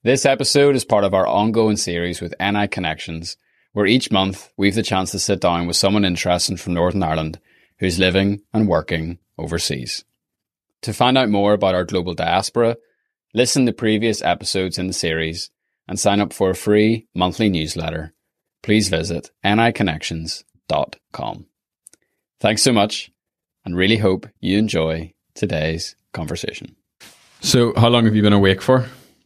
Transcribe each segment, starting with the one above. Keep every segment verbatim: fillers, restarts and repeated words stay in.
This episode is part of our ongoing series with N I Connections, where each month we have the chance to sit down with someone interesting from Northern Ireland who's living and working overseas. To find out more about our global diaspora, listen to previous episodes in the series and sign up for a free monthly newsletter, please visit N I connections dot com. Thanks so much, and really hope you enjoy today's conversation. So, how long have you been awake for?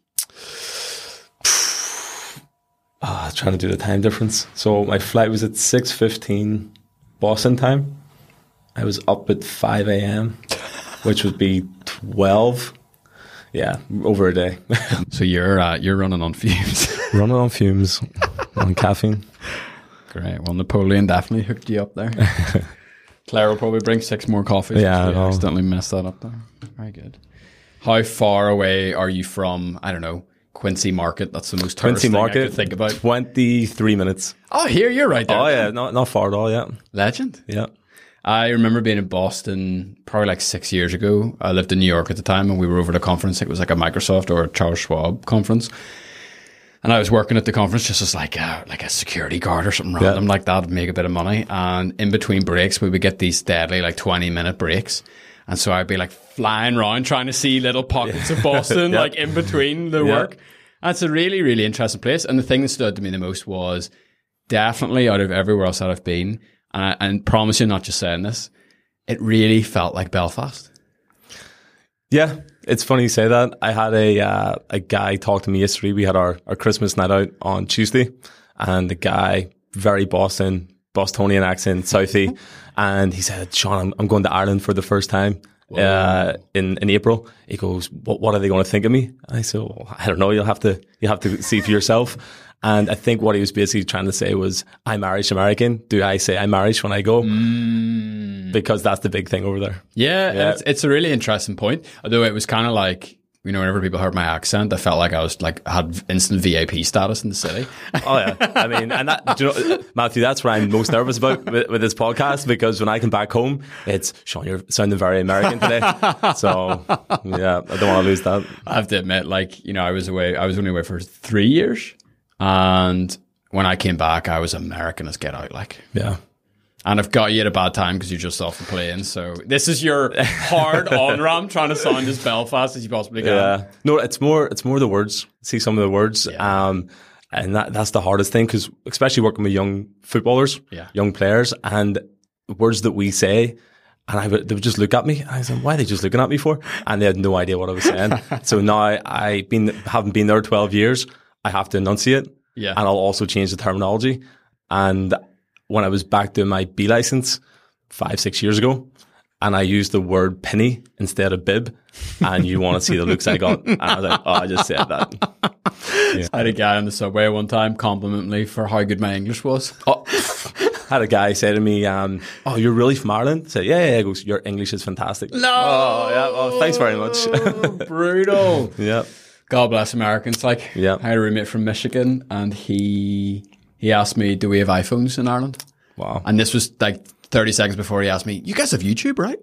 Oh, trying to do the time difference. So my flight was at six fifteen Boston time. I was up at five a.m., which would be twelve. Yeah, over a day. So you're uh, you're running on fumes. Running on fumes, on caffeine. Great. Well, Napoleon definitely hooked you up there. Claire will probably bring six more coffees. Yeah, I accidentally messed that up there. Very good. How far away are you from, I don't know, Quincy Market? That's the most tourist Quincy thing Market, I could think about. twenty-three minutes. Oh, here, you're right there. Oh, yeah, not, not far at all, yeah. Legend. Yeah. I remember being in Boston probably like six years ago. I lived in New York at the time, and we were over at a conference. It was like a Microsoft or a Charles Schwab conference. And I was working at the conference just as like a, like a security guard or something random yeah. like that to make a bit of money. And in between breaks, we would get these deadly like twenty minute breaks. And so I'd be like flying around trying to see little pockets of Boston, yeah. like in between the yeah. work. And it's a really, really interesting place. And the thing that stood to me the most was definitely out of everywhere else that I've been, and I and promise you, not just saying this, it really felt like Belfast. Yeah, it's funny you say that. I had a uh, a guy talk to me yesterday. We had our, our Christmas night out on Tuesday, and the guy, very Boston, Bostonian accent, Southie, and he said, "Sean, I'm, I'm going to Ireland for the first time uh, in in April." He goes, "What what are they going to think of me?" And I said, well, "I don't know. You'll have to you have to see for yourself." And I think what he was basically trying to say was, I'm Irish American. Do I say I'm Irish when I go? Mm. Because that's the big thing over there. Yeah, yeah. It's, it's a really interesting point. Although it was kind of like, you know, whenever people heard my accent, I felt like I was like, had instant V I P status in the city. Oh yeah. I mean, and that, do you know, Matthew, that's what I'm most nervous about with, with this podcast, because when I come back home, it's, Sean, you're sounding very American today. So yeah, I don't want to lose that. I have to admit, like, you know, I was away, I was only away for three years. And when I came back, I was American as get out, like. Yeah. And I've got you at a bad time because you're just off the plane. So this is your hard on-ramp, trying to sound as Belfast as you possibly can. Yeah. No, it's more, it's more the words. See some of the words. Yeah. Um, and that, that's the hardest thing, because especially working with young footballers, yeah. young players, and words that we say, and I would, they would just look at me. And I said, why are they just looking at me for? And they had no idea what I was saying. So now I been, haven't been there twelve years. I have to enunciate, yeah. and I'll also change the terminology. And when I was back doing my B license five, six years ago, and I used the word penny instead of bib, and you want to see the looks I got. And I was like, oh, I just said that. Yeah. I had a guy on the subway one time compliment me for how good my English was. Oh, had a guy say to me, um, oh, you're really from Ireland? I said, yeah, yeah. He goes, your English is fantastic. No! Oh, yeah. Oh, thanks very much. Brutal. Yeah. God bless Americans. Like, yeah. I had a roommate from Michigan, and he he asked me, do we have iPhones in Ireland? Wow. And this was like thirty seconds before he asked me, you guys have YouTube, right?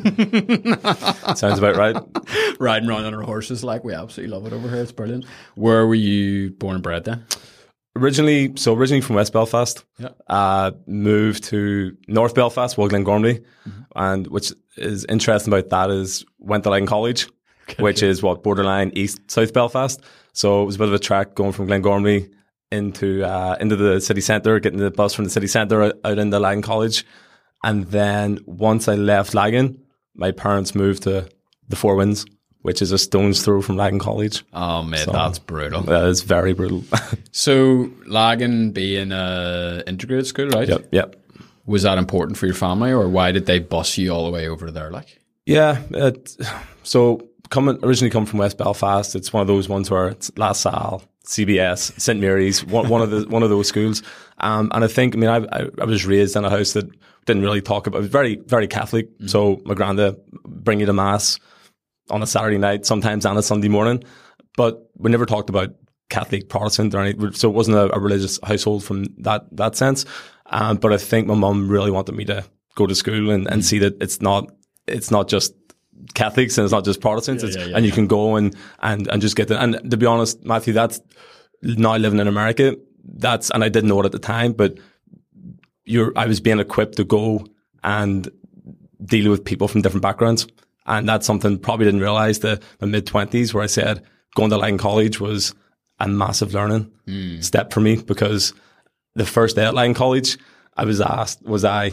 Yeah. Sounds about right. Riding around on our horses, like, we absolutely love it over here. It's brilliant. Where were you born and bred then? Originally, so originally from West Belfast. Yeah. Uh, moved to North Belfast, well, Glengormley. Mm-hmm. And which is interesting about that is went to Lagan College. Okay. Which is what, borderline East South Belfast. So it was a bit of a trek going from Glengormley into uh, into the city centre, getting the bus from the city centre out, out into Lagan College. And then once I left Lagan, my parents moved to the Four Winds, which is a stone's throw from Lagan College. Oh, mate, so, that's brutal. That is very brutal. So Lagan being an integrated school, right? Yep, yep. Was that important for your family, or why did they bus you all the way over there? Like, yeah, it, so coming originally coming from West Belfast, it's one of those ones where it's La Salle, C B S, Saint Mary's, one, one of the one of those schools. Um, and I think, I mean, I, I, I was raised in a house that didn't really talk about. It was very very Catholic. Mm-hmm. So my granda bring you to mass on a Saturday night, sometimes on a Sunday morning, but we never talked about Catholic, Protestant, or anything. So it wasn't a, a religious household from that that sense. Um, but I think my mum really wanted me to go to school and, and mm-hmm. see that it's not it's not just Catholics and it's not just Protestants. Yeah, it's, yeah, yeah, and you yeah. can go and, and, and just get the, and to be honest, Matthew, that's now living in America. That's, and I didn't know it at the time, but you're, I was being equipped to go and deal with people from different backgrounds. And that's something probably didn't realize the, the mid twenties where I said going to Lagan College was a massive learning mm. step for me, because the first day at Lagan College, I was asked, was I,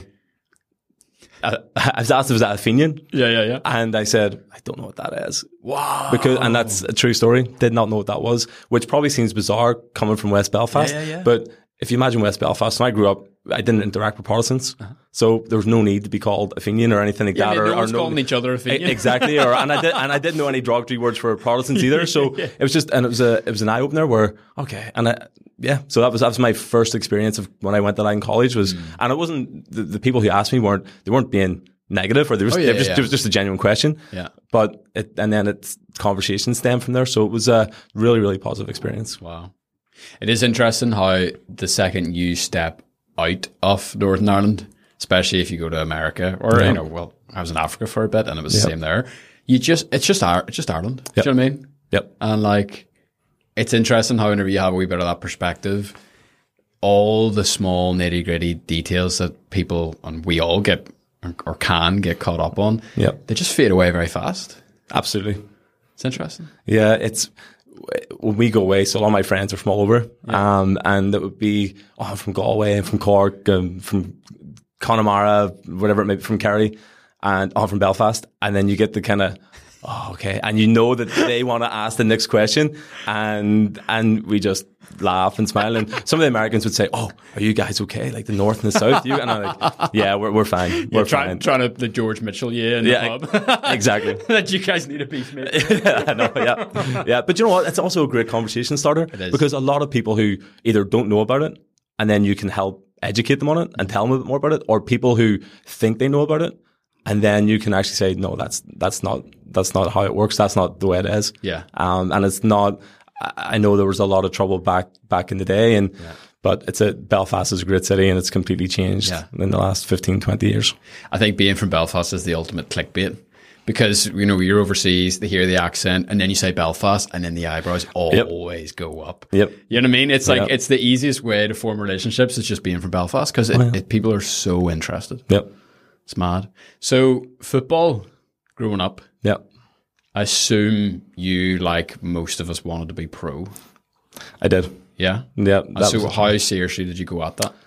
uh, I was asked, was that Athenian? Yeah, yeah, yeah. And I said, I don't know what that is. Wow. Because, and that's a true story. Did not know what that was, which probably seems bizarre coming from West Belfast. Yeah, yeah, yeah. But if you imagine West Belfast, when I grew up, I didn't interact with Protestants. Uh-huh. So there was no need to be called Athenian or anything like yeah, that. I mean, or, no one's or no, calling each other Athenian. Exactly. Or, and I did, and I didn't know any derogatory words for Protestants either. So yeah. it was just, and it was a, it was an eye opener where, okay. And I, yeah, so that was, that was my first experience of when I went to Lagan College was, mm. and it wasn't, the, the people who asked me weren't, they weren't being negative, or there was, oh, yeah, it, was yeah. it was just a genuine question. Yeah. But it, and then it's conversation stemmed from there. So it was a really, really positive experience. Wow. It is interesting how the second you step out of Northern Ireland, especially if you go to America or, yeah. you know, well, I was in Africa for a bit and it was yep. the same there. You just, it's just, it's just Ireland. Yep. Do you know what I mean? Yep. And like, it's interesting how whenever you have a wee bit of that perspective, all the small nitty gritty details that people, and we all get or can get caught up on, yep. they just fade away very fast. Absolutely. It's interesting. Yeah, it's, when we go away, so a lot of my friends are from all over, yeah. um, and it would be, oh, I'm from Galway, I'm from Cork, um, from Connemara, whatever it may be, from Kerry, and I'm from Belfast, and then you get the kind of, oh, okay, and you know that they want to ask the next question, and and we just laugh and smile, and some of the Americans would say, oh, are you guys okay, like the North and the South? You and I'm like, yeah, we're we're fine, we're yeah, try, fine. Trying to the George Mitchell, yeah, in yeah, the pub, exactly. That you guys need a beef, mate. yeah, I know, yeah, yeah, but you know what? It's also a great conversation starter, it is. Because a lot of people who either don't know about it, and then you can help educate them on it and tell them a bit more about it, or people who think they know about it. And then you can actually say, no, that's that's not that's not how it works. That's not the way it is. Yeah. Um, and it's not. I know there was a lot of trouble back back in the day, and yeah. but it's a Belfast is a great city, and it's completely changed yeah. in the last fifteen, twenty years. I think being from Belfast is the ultimate clickbait, because you know you're overseas, they hear the accent, and then you say Belfast, and then the eyebrows always yep. go up. Yep. You know what I mean? It's like yep. it's the easiest way to form relationships. It's just being from Belfast, because oh, yeah. people are so interested. Yep. It's mad. So football, growing up, yeah, I assume you, like most of us, wanted to be pro. I did. Yeah? Yeah. So how seriously did you go at that?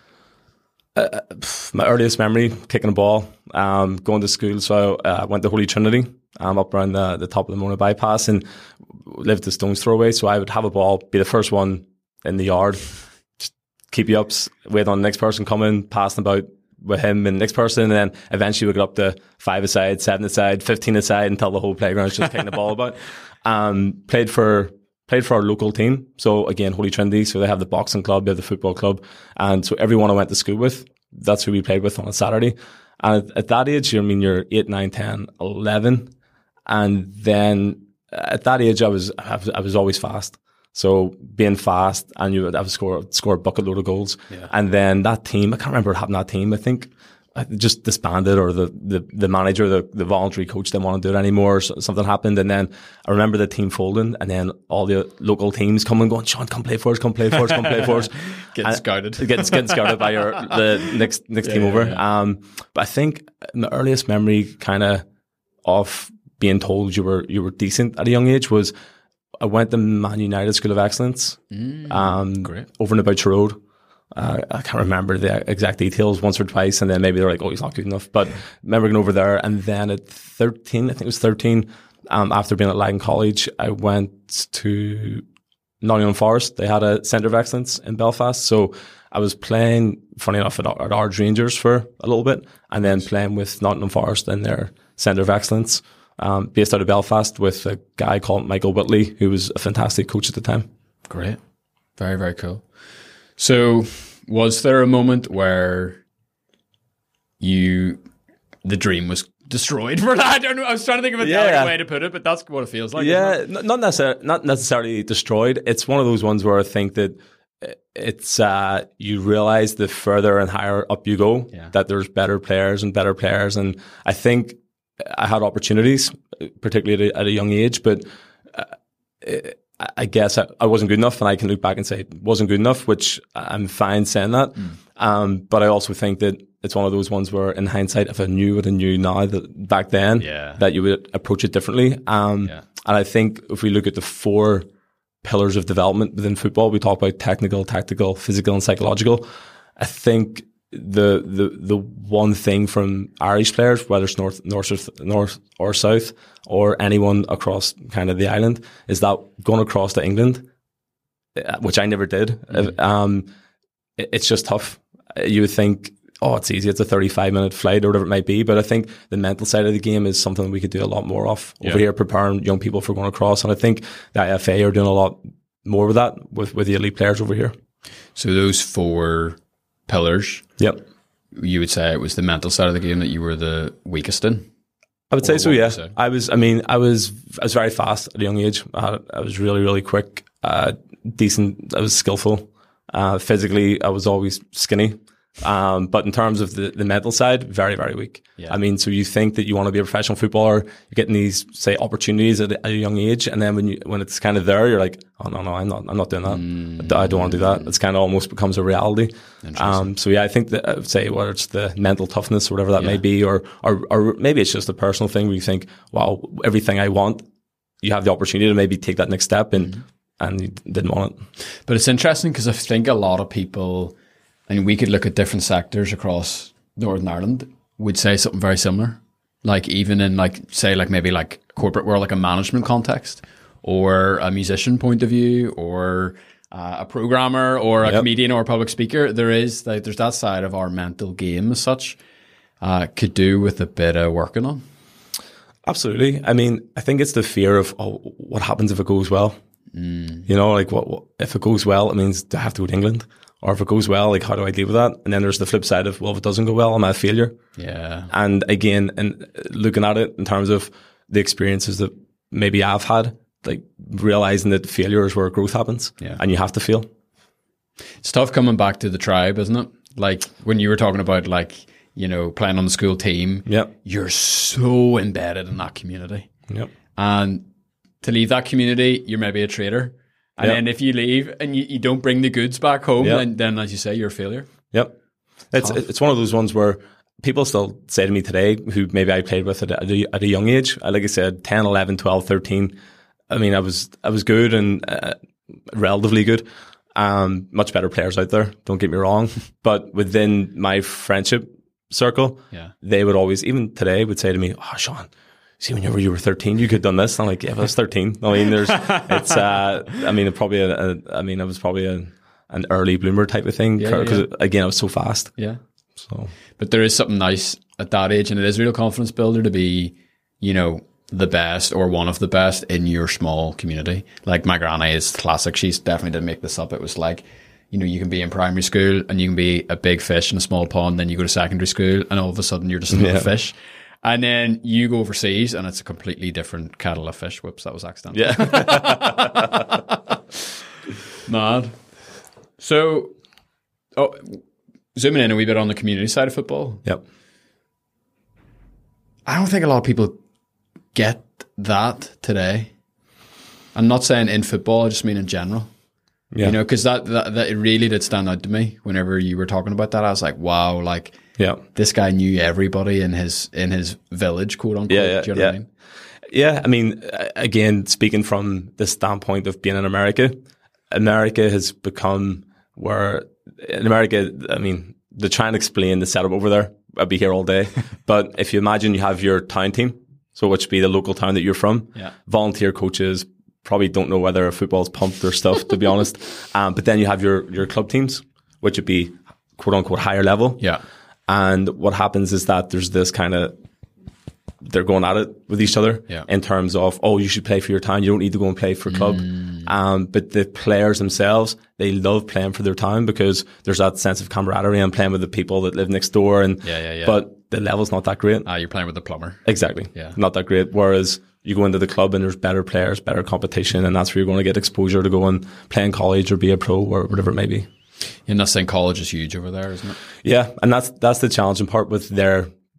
Uh, my earliest memory, kicking a ball, um, going to school. So I uh, went to Holy Trinity, um, up around the, the top of the Mona bypass, and lived a stone's throw away. So I would have a ball, be the first one in the yard, just keep you up, wait on the next person coming, passing about with him and the next person, and then eventually we get up to five aside, seven aside, fifteen aside, until the whole playground's just kicking the ball about. Um, played for played for our local team. So again, Holy Trinity. So they have the boxing club, they have the football club, and so everyone I went to school with, that's who we played with on a Saturday. And at, at that age, I mean, you're eight, nine, ten, eleven, and then at that age, I was I was, I was always fast. So being fast, and you would have score score a bucket load of goals, yeah. and then that team, I can't remember what happened to that team. I think it just disbanded, or the the, the manager, the, the voluntary coach didn't want to do it anymore. So something happened, and then I remember the team folding, and then all the local teams coming, going, Sean, come play for us, come play for us, come play for us. Getting and scouted, getting, getting scouted by your the next next yeah, team yeah, over. Yeah. Um, but I think my earliest memory, kind of, of being told you were you were decent at a young age was, I went to Man United School of Excellence, mm, um, great. over in the Boucher Road. Uh, I can't remember the exact details, once or twice, and then maybe they're like, oh, he's not good enough. But I remember going over there, and then at thirteen, I think it was thirteen, um, after being at Lagan College, I went to Nottingham Forest. They had a Centre of Excellence in Belfast. So I was playing, funny enough, at, at Ards Rangers for a little bit, and then playing with Nottingham Forest in their Centre of Excellence. Um, based out of Belfast, with a guy called Michael Whitley, who was a fantastic coach at the time. Great. Very, very cool. So was there a moment where you, the dream was destroyed for that? I don't know. I was trying to think of a yeah. delicate way to put it, but that's what it feels like. Yeah, not necessarily, not necessarily destroyed. It's one of those ones where I think that it's, uh, you realize the further and higher up you go, yeah. that there's better players and better players. And I think I had opportunities, particularly at a, at a young age, but uh, I guess I, I wasn't good enough, and I can look back and say it wasn't good enough, which I'm fine saying that. Mm. Um, but I also think that it's one of those ones where, in hindsight, if I knew what I knew now that back then, yeah. that you would approach it differently. Um, yeah. And I think if we look at the four pillars of development within football, we talk about technical, tactical, physical, and psychological. I think the the the one thing from Irish players, whether it's north, north, north or south, or anyone across kind of the island, is that going across to England, which I never did. Mm-hmm. Um, it, it's just tough. You would think, oh, it's easy. It's a thirty-five minute flight or whatever it might be. But I think the mental side of the game is something we could do a lot more of yeah. over here, preparing young people for going across. And I think the I F A are doing a lot more with that with, with the elite players over here. So those four pillars, yep, you would say it was the mental side of the game that you were the weakest in? I would say so, yeah. I was, I mean, I was, I was very fast at a young age. I, had, I was really, really quick, uh, decent. I was skillful. Uh, physically, I was always skinny. Um, but in terms of the, the mental side, very, very weak. Yeah. I mean, so you think that you want to be a professional footballer, you're getting these, say, opportunities at, at a young age, and then when you, when it's kind of there, you're like, oh no, no, I'm not, I'm not doing that. Mm. I don't want to do that. It's kind of almost becomes a reality. Um, so yeah, I think that I would say whether it's the mental toughness or whatever that yeah. may be, or, or, or maybe it's just a personal thing where you think, wow, everything I want, you have the opportunity to maybe take that next step, and, mm. and you didn't want it. But it's interesting because I think a lot of people, and we could look at different sectors across Northern Ireland, would say something very similar. Like even in like, say like maybe like corporate world, like a management context, or a musician point of view, or uh, a programmer, or a yep. comedian, or a public speaker. There is like, there's that side of our mental game as such, uh, could do with a bit of working on. Absolutely. I mean, I think it's the fear of, oh, what happens if it goes well? Mm. You know, like what, what if it goes well, it means I have to go to England. Or if it goes well, like how do I deal with that? And then there's the flip side of, well, if it doesn't go well, am I a failure? Yeah. And again, and looking at it in terms of the experiences that maybe I've had, like realizing that failure is where growth happens. Yeah. And you have to fail. It's tough coming back to the tribe, isn't it? Like when you were talking about like, you know, playing on the school team, yep. you're so embedded in that community. Yep. And to leave that community, you're maybe a traitor. And yep. then if you leave and you, you don't bring the goods back home, yep. then, then as you say, you're a failure. Yep. It's Tough. It's one of those ones where people still say to me today, who maybe I played with at a, at a young age, like I said, ten, eleven, twelve, thirteen. I mean, I was I was good and uh, relatively good. Um, much better players out there, don't get me wrong. But within my friendship circle, yeah. they would always, even today, would say to me, oh, Sean, see, when you were, you were thirteen, you could have done this. I'm like, yeah, but I was thirteen. I mean, there's, it's, uh, I mean, probably, a, a, I mean, I was probably a, an early bloomer type of thing. Because yeah, yeah. again, I was so fast. Yeah. So, but there is something nice at that age, and it is a real confidence builder to be, you know, the best or one of the best in your small community. Like my granny is classic. She's definitely didn't make this up. It was like, you know, you can be in primary school and you can be a big fish in a small pond. Then you go to secondary school and all of a sudden you're just another yeah. fish. And then you go overseas and it's a completely different kettle of fish. Whoops, that was accidental. Yeah. Mad. So, oh, zooming in a wee bit on the community side of football. Yep. I don't think a lot of people get that today. I'm not saying in football, I just mean in general. Yeah. You know, because that, that, that it really did stand out to me whenever you were talking about that. I was like, wow, like, yeah, this guy knew everybody in his in his village, quote unquote. Yeah, yeah, Do you know yeah. what I mean? Yeah, I mean, again, speaking from the standpoint of being in America, America has become where in America, I mean, to try and explain the setup over there, I'd be here all day. But if you imagine you have your town team, so which would be the local town that you're from, yeah. volunteer coaches probably don't know whether a football's pumped or stuff, to be honest. Um, but then you have your your club teams, which would be quote unquote higher level. Yeah. And what happens is that there's this kind of, they're going at it with each other yeah. in terms of, oh, you should play for your town. You don't need to go and play for club. Mm. Um, but the players themselves, they love playing for their town because there's that sense of camaraderie and playing with the people that live next door. And yeah, yeah, yeah. But the level's not that great. Ah, you're playing with the plumber. Exactly. Yeah. Not that great. Whereas you go into the club and there's better players, better competition, and that's where you're going to get exposure to go and play in college or be a pro or whatever it may be. You're not saying college is huge over there, isn't it? Yeah, and that's that's the challenging part with their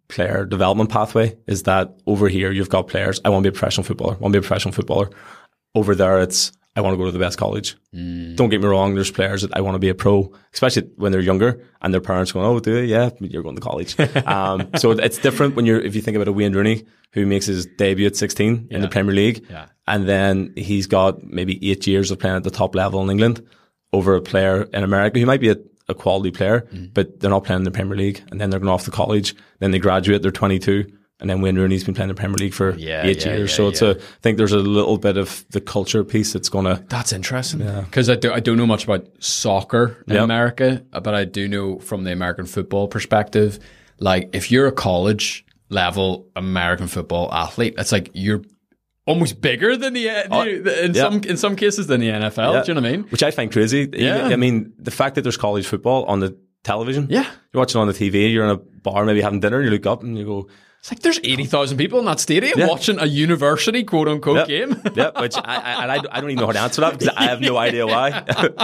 player development pathway is that over here you've got players, I want to be a professional footballer, I want to be a professional footballer. Over there it's, I want to go to the best college. Mm. Don't get me wrong, there's players that I want to be a pro, especially when they're younger and their parents going, oh, do you? Yeah, you're going to college. um, so it's different when you're, if you think about a Wayne Rooney who makes his debut at sixteen yeah. in the Premier League, yeah. and then he's got maybe eight years of playing at the top level in England over a player in America who might be a, a quality player, mm. but they're not playing in the Premier League, and then they're going off to college, then they graduate, they're twenty-two, and then Wayne Rooney's been playing in the Premier League for yeah, eight yeah, years. Yeah, so it's yeah. a, I think there's a little bit of the culture piece that's going to... That's interesting. Because yeah. I, do, I don't know much about soccer in yep. America, but I do know from the American football perspective, like if you're a college level American football athlete, it's like you're almost bigger than the, oh, the in yeah. some in some cases than the N F L. Yeah. Do you know what I mean? Which I find crazy. Yeah. I mean, the fact that there's college football on the television. Yeah. You're watching on the T V, you're in a bar maybe having dinner, and you look up and you go... It's like there's eighty thousand people in that stadium yeah. watching a university quote-unquote yep. game. yeah, which I, I, I don't even know how to answer that because I have no idea why.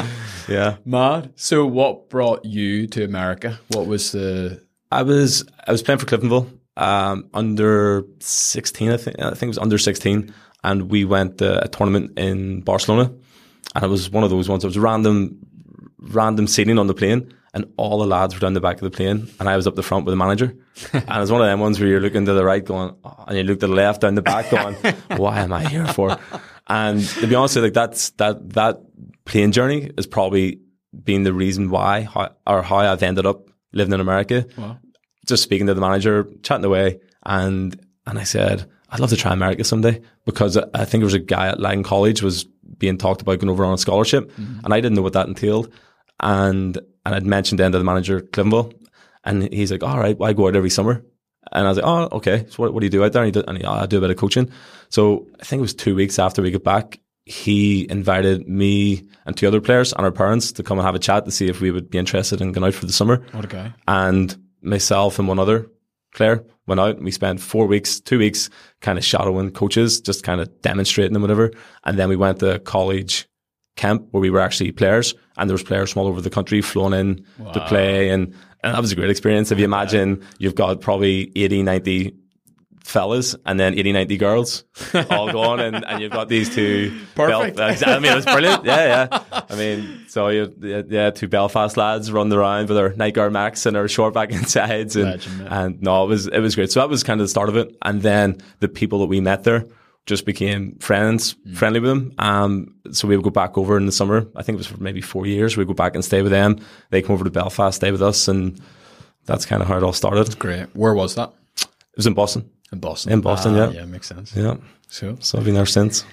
yeah. Mad. So what brought you to America? What was the... I was I was playing for Cliftonville, um, under sixteen, I think. I think it was under sixteen. And we went to a tournament in Barcelona. And it was one of those ones. It was random, random seating on the plane. And all the lads were down the back of the plane, and I was up the front with the manager. And it's one of them ones where you're looking to the right going, oh, and you look to the left down the back going, what am I here for? And to be honest with you, like that's, that, that plane journey has probably been the reason why, how, or how I've ended up living in America. Wow. Just speaking to the manager, chatting away, and, and I said, I'd love to try America someday, because I think there was a guy at Lagan College was being talked about going over on a scholarship, mm-hmm. and I didn't know what that entailed. And, and I'd mentioned then to the manager, Cliftonville, and he's like, all right, well, I go out every summer. And I was like, oh, okay. So what, what do you do out there? And, he did, and he, oh, I do a bit of coaching. So I think it was two weeks after we got back, he invited me and two other players and our parents to come and have a chat to see if we would be interested in going out for the summer. What a guy. And myself and one other player went out, and we spent four weeks, two weeks kind of shadowing coaches, just kind of demonstrating them, whatever. And then we went to college camp where we were actually players, and there was players from all over the country flown in wow. to play, and, and that was a great experience. If you imagine you've got probably eighty, ninety fellas and then eighty, ninety girls all going, and, and you've got these two perfect Bel- I mean, it was brilliant. Yeah, yeah. I mean, so you yeah, two Belfast lads run around with their Nike Air Max and their short back insides, and, Legend, and no, it was it was great. So that was kind of the start of it, and then the people that we met there just became friends, mm. friendly with them. Um, so we would go back over in the summer. I think it was for maybe four years. We'd go back and stay with them. They come over to Belfast, stay with us, and that's kind of how it all started. That's great. Where was that? It was in Boston. In Boston. In Boston, ah, yeah. Yeah, makes sense. Yeah. So, so I've been there since.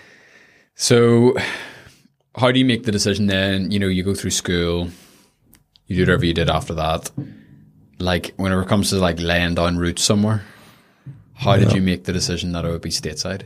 So how do you make the decision then? You know, you go through school, you do whatever you did after that. Like, whenever it comes to like laying down roots somewhere, how yeah. did you make the decision that it would be stateside?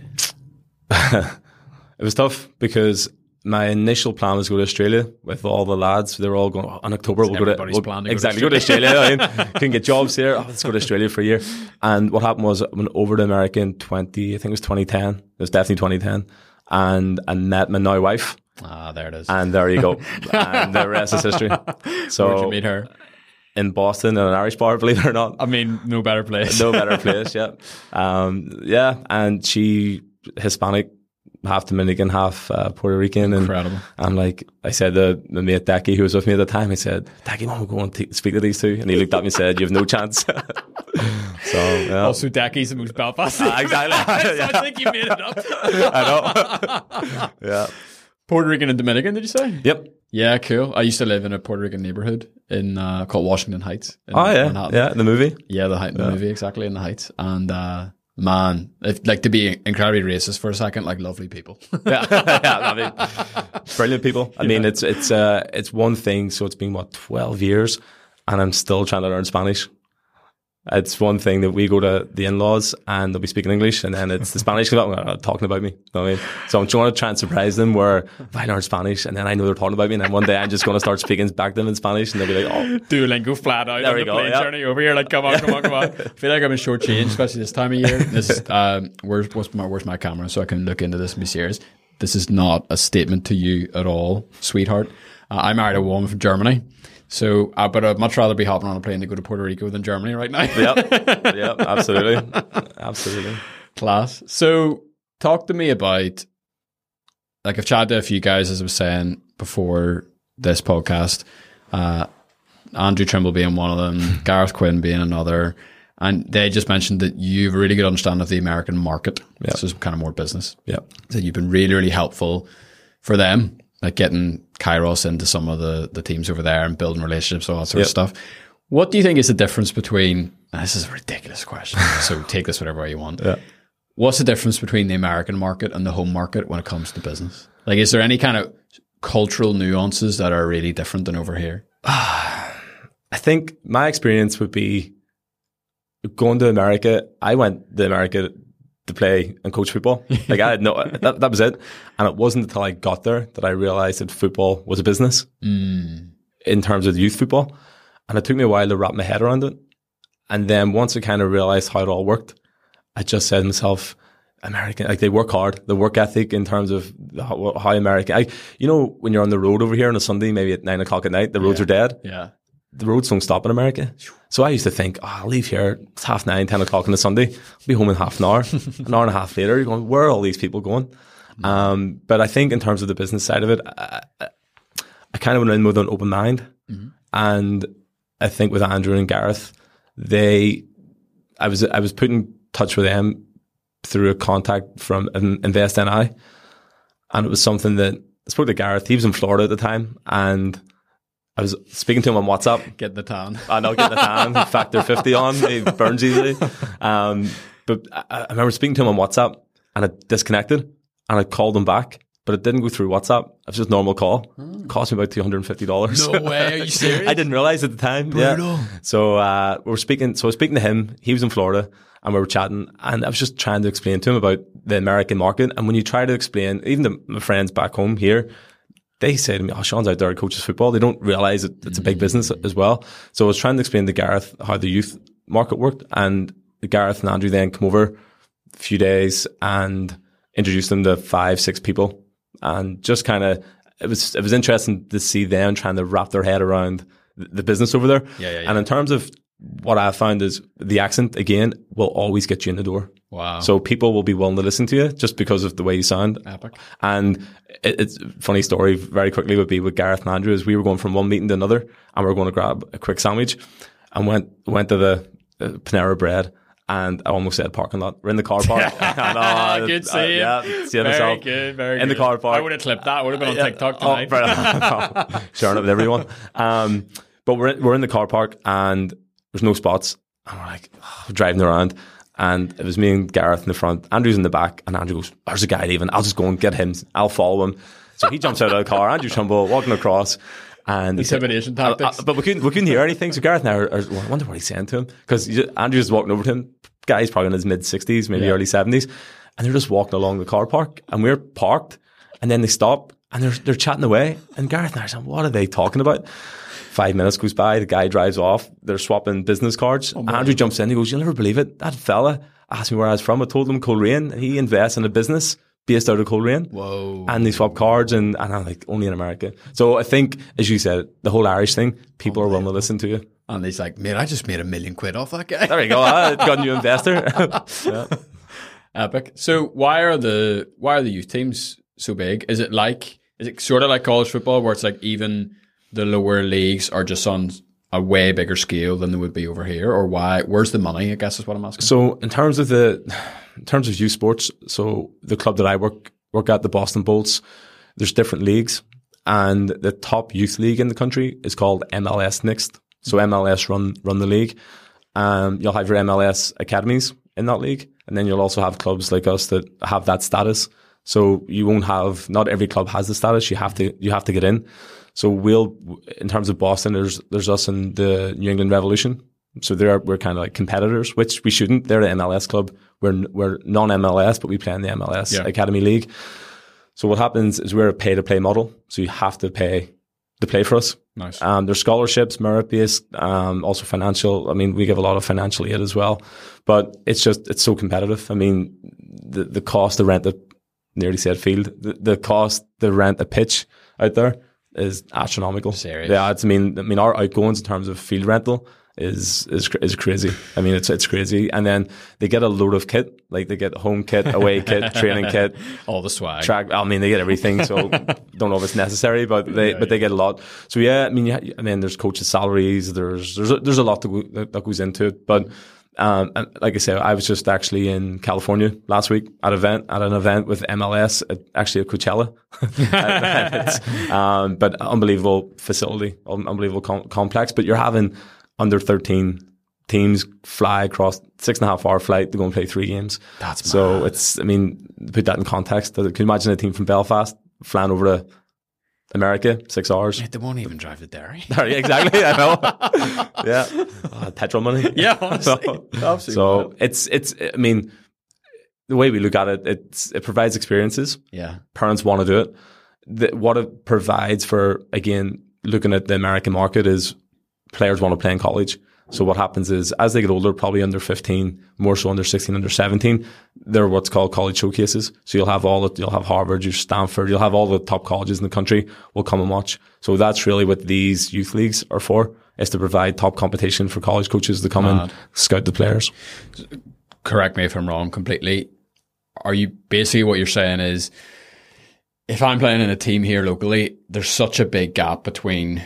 It was tough because my initial plan was to go to Australia with all the lads. They were all going, oh, in October we'll go to, we'll, plan to exactly, go to Australia. I mean, couldn't get jobs here. Oh, let's go to Australia for a year. And what happened was I went over to America in twenty, I think it was twenty ten. It was definitely twenty ten. And, and met my now wife. Ah, there it is. And there you go. And the rest is history. So, where'd you meet her? In Boston, in an Irish bar, believe it or not. I mean, no better place. No better place, yeah. Um, yeah, and she, Hispanic, half Dominican, half uh, Puerto Rican. Incredible. And I'm like, I said to my mate Decky, who was with me at the time, I said, Decky, Mom, we'll go and t- speak to these two. And he looked at me and said, you have no chance. So, yeah. Also, Decky's the most Belfast. Uh, exactly. So yeah. I think you made it up. I know. Yeah. Puerto Rican and Dominican, did you say? Yep. Yeah, cool. I used to live in a Puerto Rican neighborhood in uh, called Washington Heights. In oh, yeah. Manhattan. Yeah, the movie. Yeah, the, the yeah. movie, exactly, in the Heights. And, uh, man, if, like, to be incredibly racist for a second, like, lovely people. yeah, yeah, I mean, brilliant people. I yeah. mean, it's it's uh, it's one thing. So it's been what twelve years, and I'm still trying to learn Spanish. It's one thing that we go to the in-laws and they'll be speaking English, and then it's the Spanish talking about me. You know what I mean? So I'm trying to try and surprise them where if I learn Spanish and then I know they're talking about me, and then one day I'm just going to start speaking back to them in Spanish, and they'll be like, oh. Duolingo flat out there on we the go, plane yeah. journey over here. Like, come on, come on, come on. I feel like I'm in shortchanged, especially this time of year. This, um, where's, what's my, where's my camera so I can look into this and be serious? This is not a statement to you at all, sweetheart. Uh, I married a woman from Germany. So, uh, but I'd much rather be hopping on a plane to go to Puerto Rico than Germany right now. Yep, yep, absolutely, absolutely. Class. So, talk to me about, like, I've chatted to a few guys, as I was saying before this podcast, uh, Andrew Trimble being one of them, Gareth Quinn being another, and they just mentioned that you have a really good understanding of the American market. Yep. This is kind of more business. Yep. So you've been really, really helpful for them, like getting Kairos into some of the, the teams over there and building relationships, all that sort Yep. of stuff. What do you think is the difference between, and this is a ridiculous question, so take this whatever way you want. Yeah. What's the difference between the American market and the home market when it comes to business? Like, is there any kind of cultural nuances that are really different than over here? I think my experience would be going to America. I went to America to play and coach football. Like I had no, that, that was it. And it wasn't until I got there that I realized that football was a business Mm. in terms of youth football. And it took me a while to wrap my head around it. And then once I kind of realized how it all worked, I just said to myself, American, like they work hard, the work ethic in terms of how, how American, I, you know, when you're on the road over here on a Sunday, maybe at nine o'clock at night, the roads Yeah. are dead. Yeah. The roads don't stop in America. So I used to think, oh, I'll leave here, it's half nine, ten o'clock on a Sunday, I'll be home in half an hour, an hour and a half later, you're going, where are all these people going? Mm. Um, but I think in terms of the business side of it, I, I, I kind of went in with an open mind. Mm-hmm. And I think with Andrew and Gareth, they, I was, I was put in touch with them through a contact from Invest N I. And it was something that I spoke to Gareth, he was in Florida at the time, and I was speaking to him on WhatsApp. Get the tan. I know, get the tan, factor fifty on, he burns easily. Um, but I, I remember speaking to him on WhatsApp and it disconnected and I called him back, but it didn't go through WhatsApp. It was just a normal call. Hmm. It cost me about two hundred fifty dollars. No way, are you serious? I didn't realize at the time. Brutal. Yeah. So uh, we were speaking, so I was speaking to him, he was in Florida and we were chatting and I was just trying to explain to him about the American market. And when you try to explain, even to my friends back home here, they say to me, oh, Sean's out there, coaches football. They don't realize that it's a big business as well. So I was trying to explain to Gareth how the youth market worked, and Gareth and Andrew then come over a few days and introduced them to five, six people, and just kind of, it was, it was interesting to see them trying to wrap their head around the business over there. Yeah, yeah, yeah. And in terms of what I found is the accent, again, will always get you in the door. Wow. So people will be willing to listen to you just because of the way you sound. Epic. And it, it's a funny story very quickly would be with Gareth and Andrew is we were going from one meeting to another and we were going to grab a quick sandwich and went went to the uh, Panera Bread and I almost said parking lot. We're in the car park. and, uh, Good uh, seeing. Yeah, seeing Very myself good, very in good. the car park. I would have clipped that. I would have been on Yeah. TikTok Oh, tonight. very- sharing it with everyone. Um, but we're in, we're in the car park and there's no spots. And we're like oh, driving around, and it was me and Gareth in the front. Andrew's in the back, and Andrew goes, "There's a guy leaving. I'll just go and get him. I'll follow him." So he jumps out of the car. Andrew Trimble walking across, and Intimidation uh, uh, tactics. but we couldn't we couldn't hear anything. So Gareth and I are, are well, I wonder what he's saying to him because Andrew's walking over to him. Guy's probably in his mid sixties, maybe Yeah. early seventies, and they're just walking along the car park, and we're parked, and then they stop, and they're they're chatting away, and Gareth and I are saying, "What are they talking about?" Five minutes goes by, the guy drives off, they're swapping business cards. Oh, Andrew jumps in, he goes, "You'll never believe it. That fella asked me where I was from. I told him Coleraine. He invests in a business based out of Coleraine." Whoa. And they swap cards, and, and I'm like, only in America. So I think, as you said, the whole Irish thing, people are willing to listen to you. And he's like, mate, I just made a million quid off that guy. There you go. I got a new investor. Yeah. Epic. So why are the why are the youth teams so big? Is it like is it sort of like college football where it's like even the lower leagues are just on a way bigger scale than they would be over here? Or why? Where's the money? I guess is what I'm asking. So in terms of the, in terms of youth sports, so the club that I work work at, the Boston Bolts, there's different leagues, and the top youth league in the country is called M L S Next. So M L S run run the league. Um, you'll have your M L S academies in that league, and then you'll also have clubs like us that have that status. So you won't have, not every club has the status. You have to you have to get in. So we'll, in terms of Boston, there's there's us and the New England Revolution. So they're we're kind of like competitors, which we shouldn't. They're the M L S club. We're we're non-M L S, but we play in the M L S Yeah. Academy League. So what happens is we're a pay-to-play model. So you have to pay to play for us. Nice. Um, there's scholarships, merit-based, um, also financial. I mean, we give a lot of financial aid as well. But it's just, it's so competitive. I mean, the the cost to rent a, nearly said field, the, the cost to rent a pitch out there, is astronomical. Serious? Yeah, it's, I mean, I mean, our outgoings in terms of field rental is is is crazy. I mean, it's it's crazy. And then they get a load of kit, like they get home kit, away kit, training kit, all the swag. Track. I mean, they get everything. So don't know if it's necessary, but they yeah, but they get a lot. So yeah, I mean, yeah, and then there's coaches' salaries. There's there's a, there's a lot to go, that goes into it. But um, and like I said, I was just actually in California last week at event at an event with M L S, at, actually at Coachella. um, but unbelievable facility, unbelievable com- complex. But you're having under thirteen teams fly across six and a half hour flight to go and play three games. That's so mad. It's, I mean, put that in context. Can you imagine a team from Belfast flying over to America, six hours? Yeah, they won't even drive to Derry. Exactly, I know. Yeah, uh, petrol money. Yeah, honestly. so Absolutely so it's, it's, I mean, the way we look at it, it's, it provides experiences. Yeah. Parents want to do it. The, what it provides for, again, looking at the American market is players want to play in college. So what happens is, as they get older, probably under fifteen, more so under sixteen, under seventeen, they're what's called college showcases. So you'll have all the, you'll have Harvard, you'll Stanford, you'll have all the top colleges in the country will come and watch. So that's really what these youth leagues are for, is to provide top competition for college coaches to come and scout the players. Correct me if I'm wrong completely. Are you, basically what you're saying is, if I'm playing in a team here locally, there's such a big gap between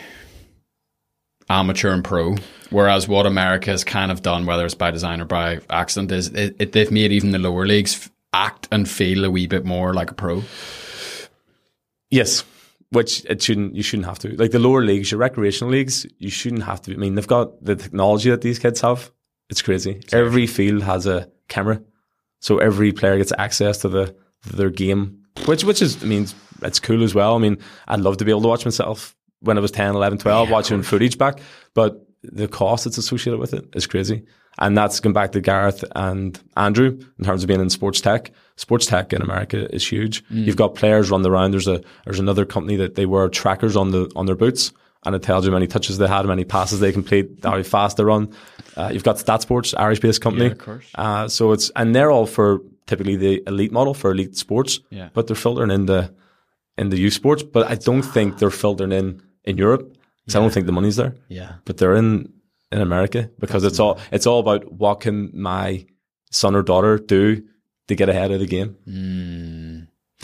amateur and pro, whereas what America has kind of done, whether it's by design or by accident, is it, it, they've made even the lower leagues act and feel a wee bit more like a pro. Yes, which it shouldn't. You shouldn't have to. Like the lower leagues, your recreational leagues, you shouldn't have to. I mean, they've got the technology that these kids have. It's crazy. Sorry. Every field has a camera, so every player gets access to the their game, which which is, I mean, it's cool as well. I mean, I'd love to be able to watch myself when I was ten, eleven, twelve, yeah, watching footage back, but the cost that's associated with it is crazy. And that's going back to Gareth and Andrew in terms of being in sports tech. Sports tech in America is huge. Mm. You've got players running around. There's a there's another company that they wear trackers on the on their boots, and it tells you how many touches they had, how many passes they complete, how fast they run. Uh, you've got Stat Sports, Irish-based company. Yeah, of course. Uh, so it's and they're all for typically the elite model for elite sports. Yeah. But they're filtering in the in the youth sports. But I don't think they're filtering in in Europe, because yeah. I don't think the money's there. Yeah. But they're in in America, because That's it's all it's all about what can my son or daughter do to get ahead of the game. Mm.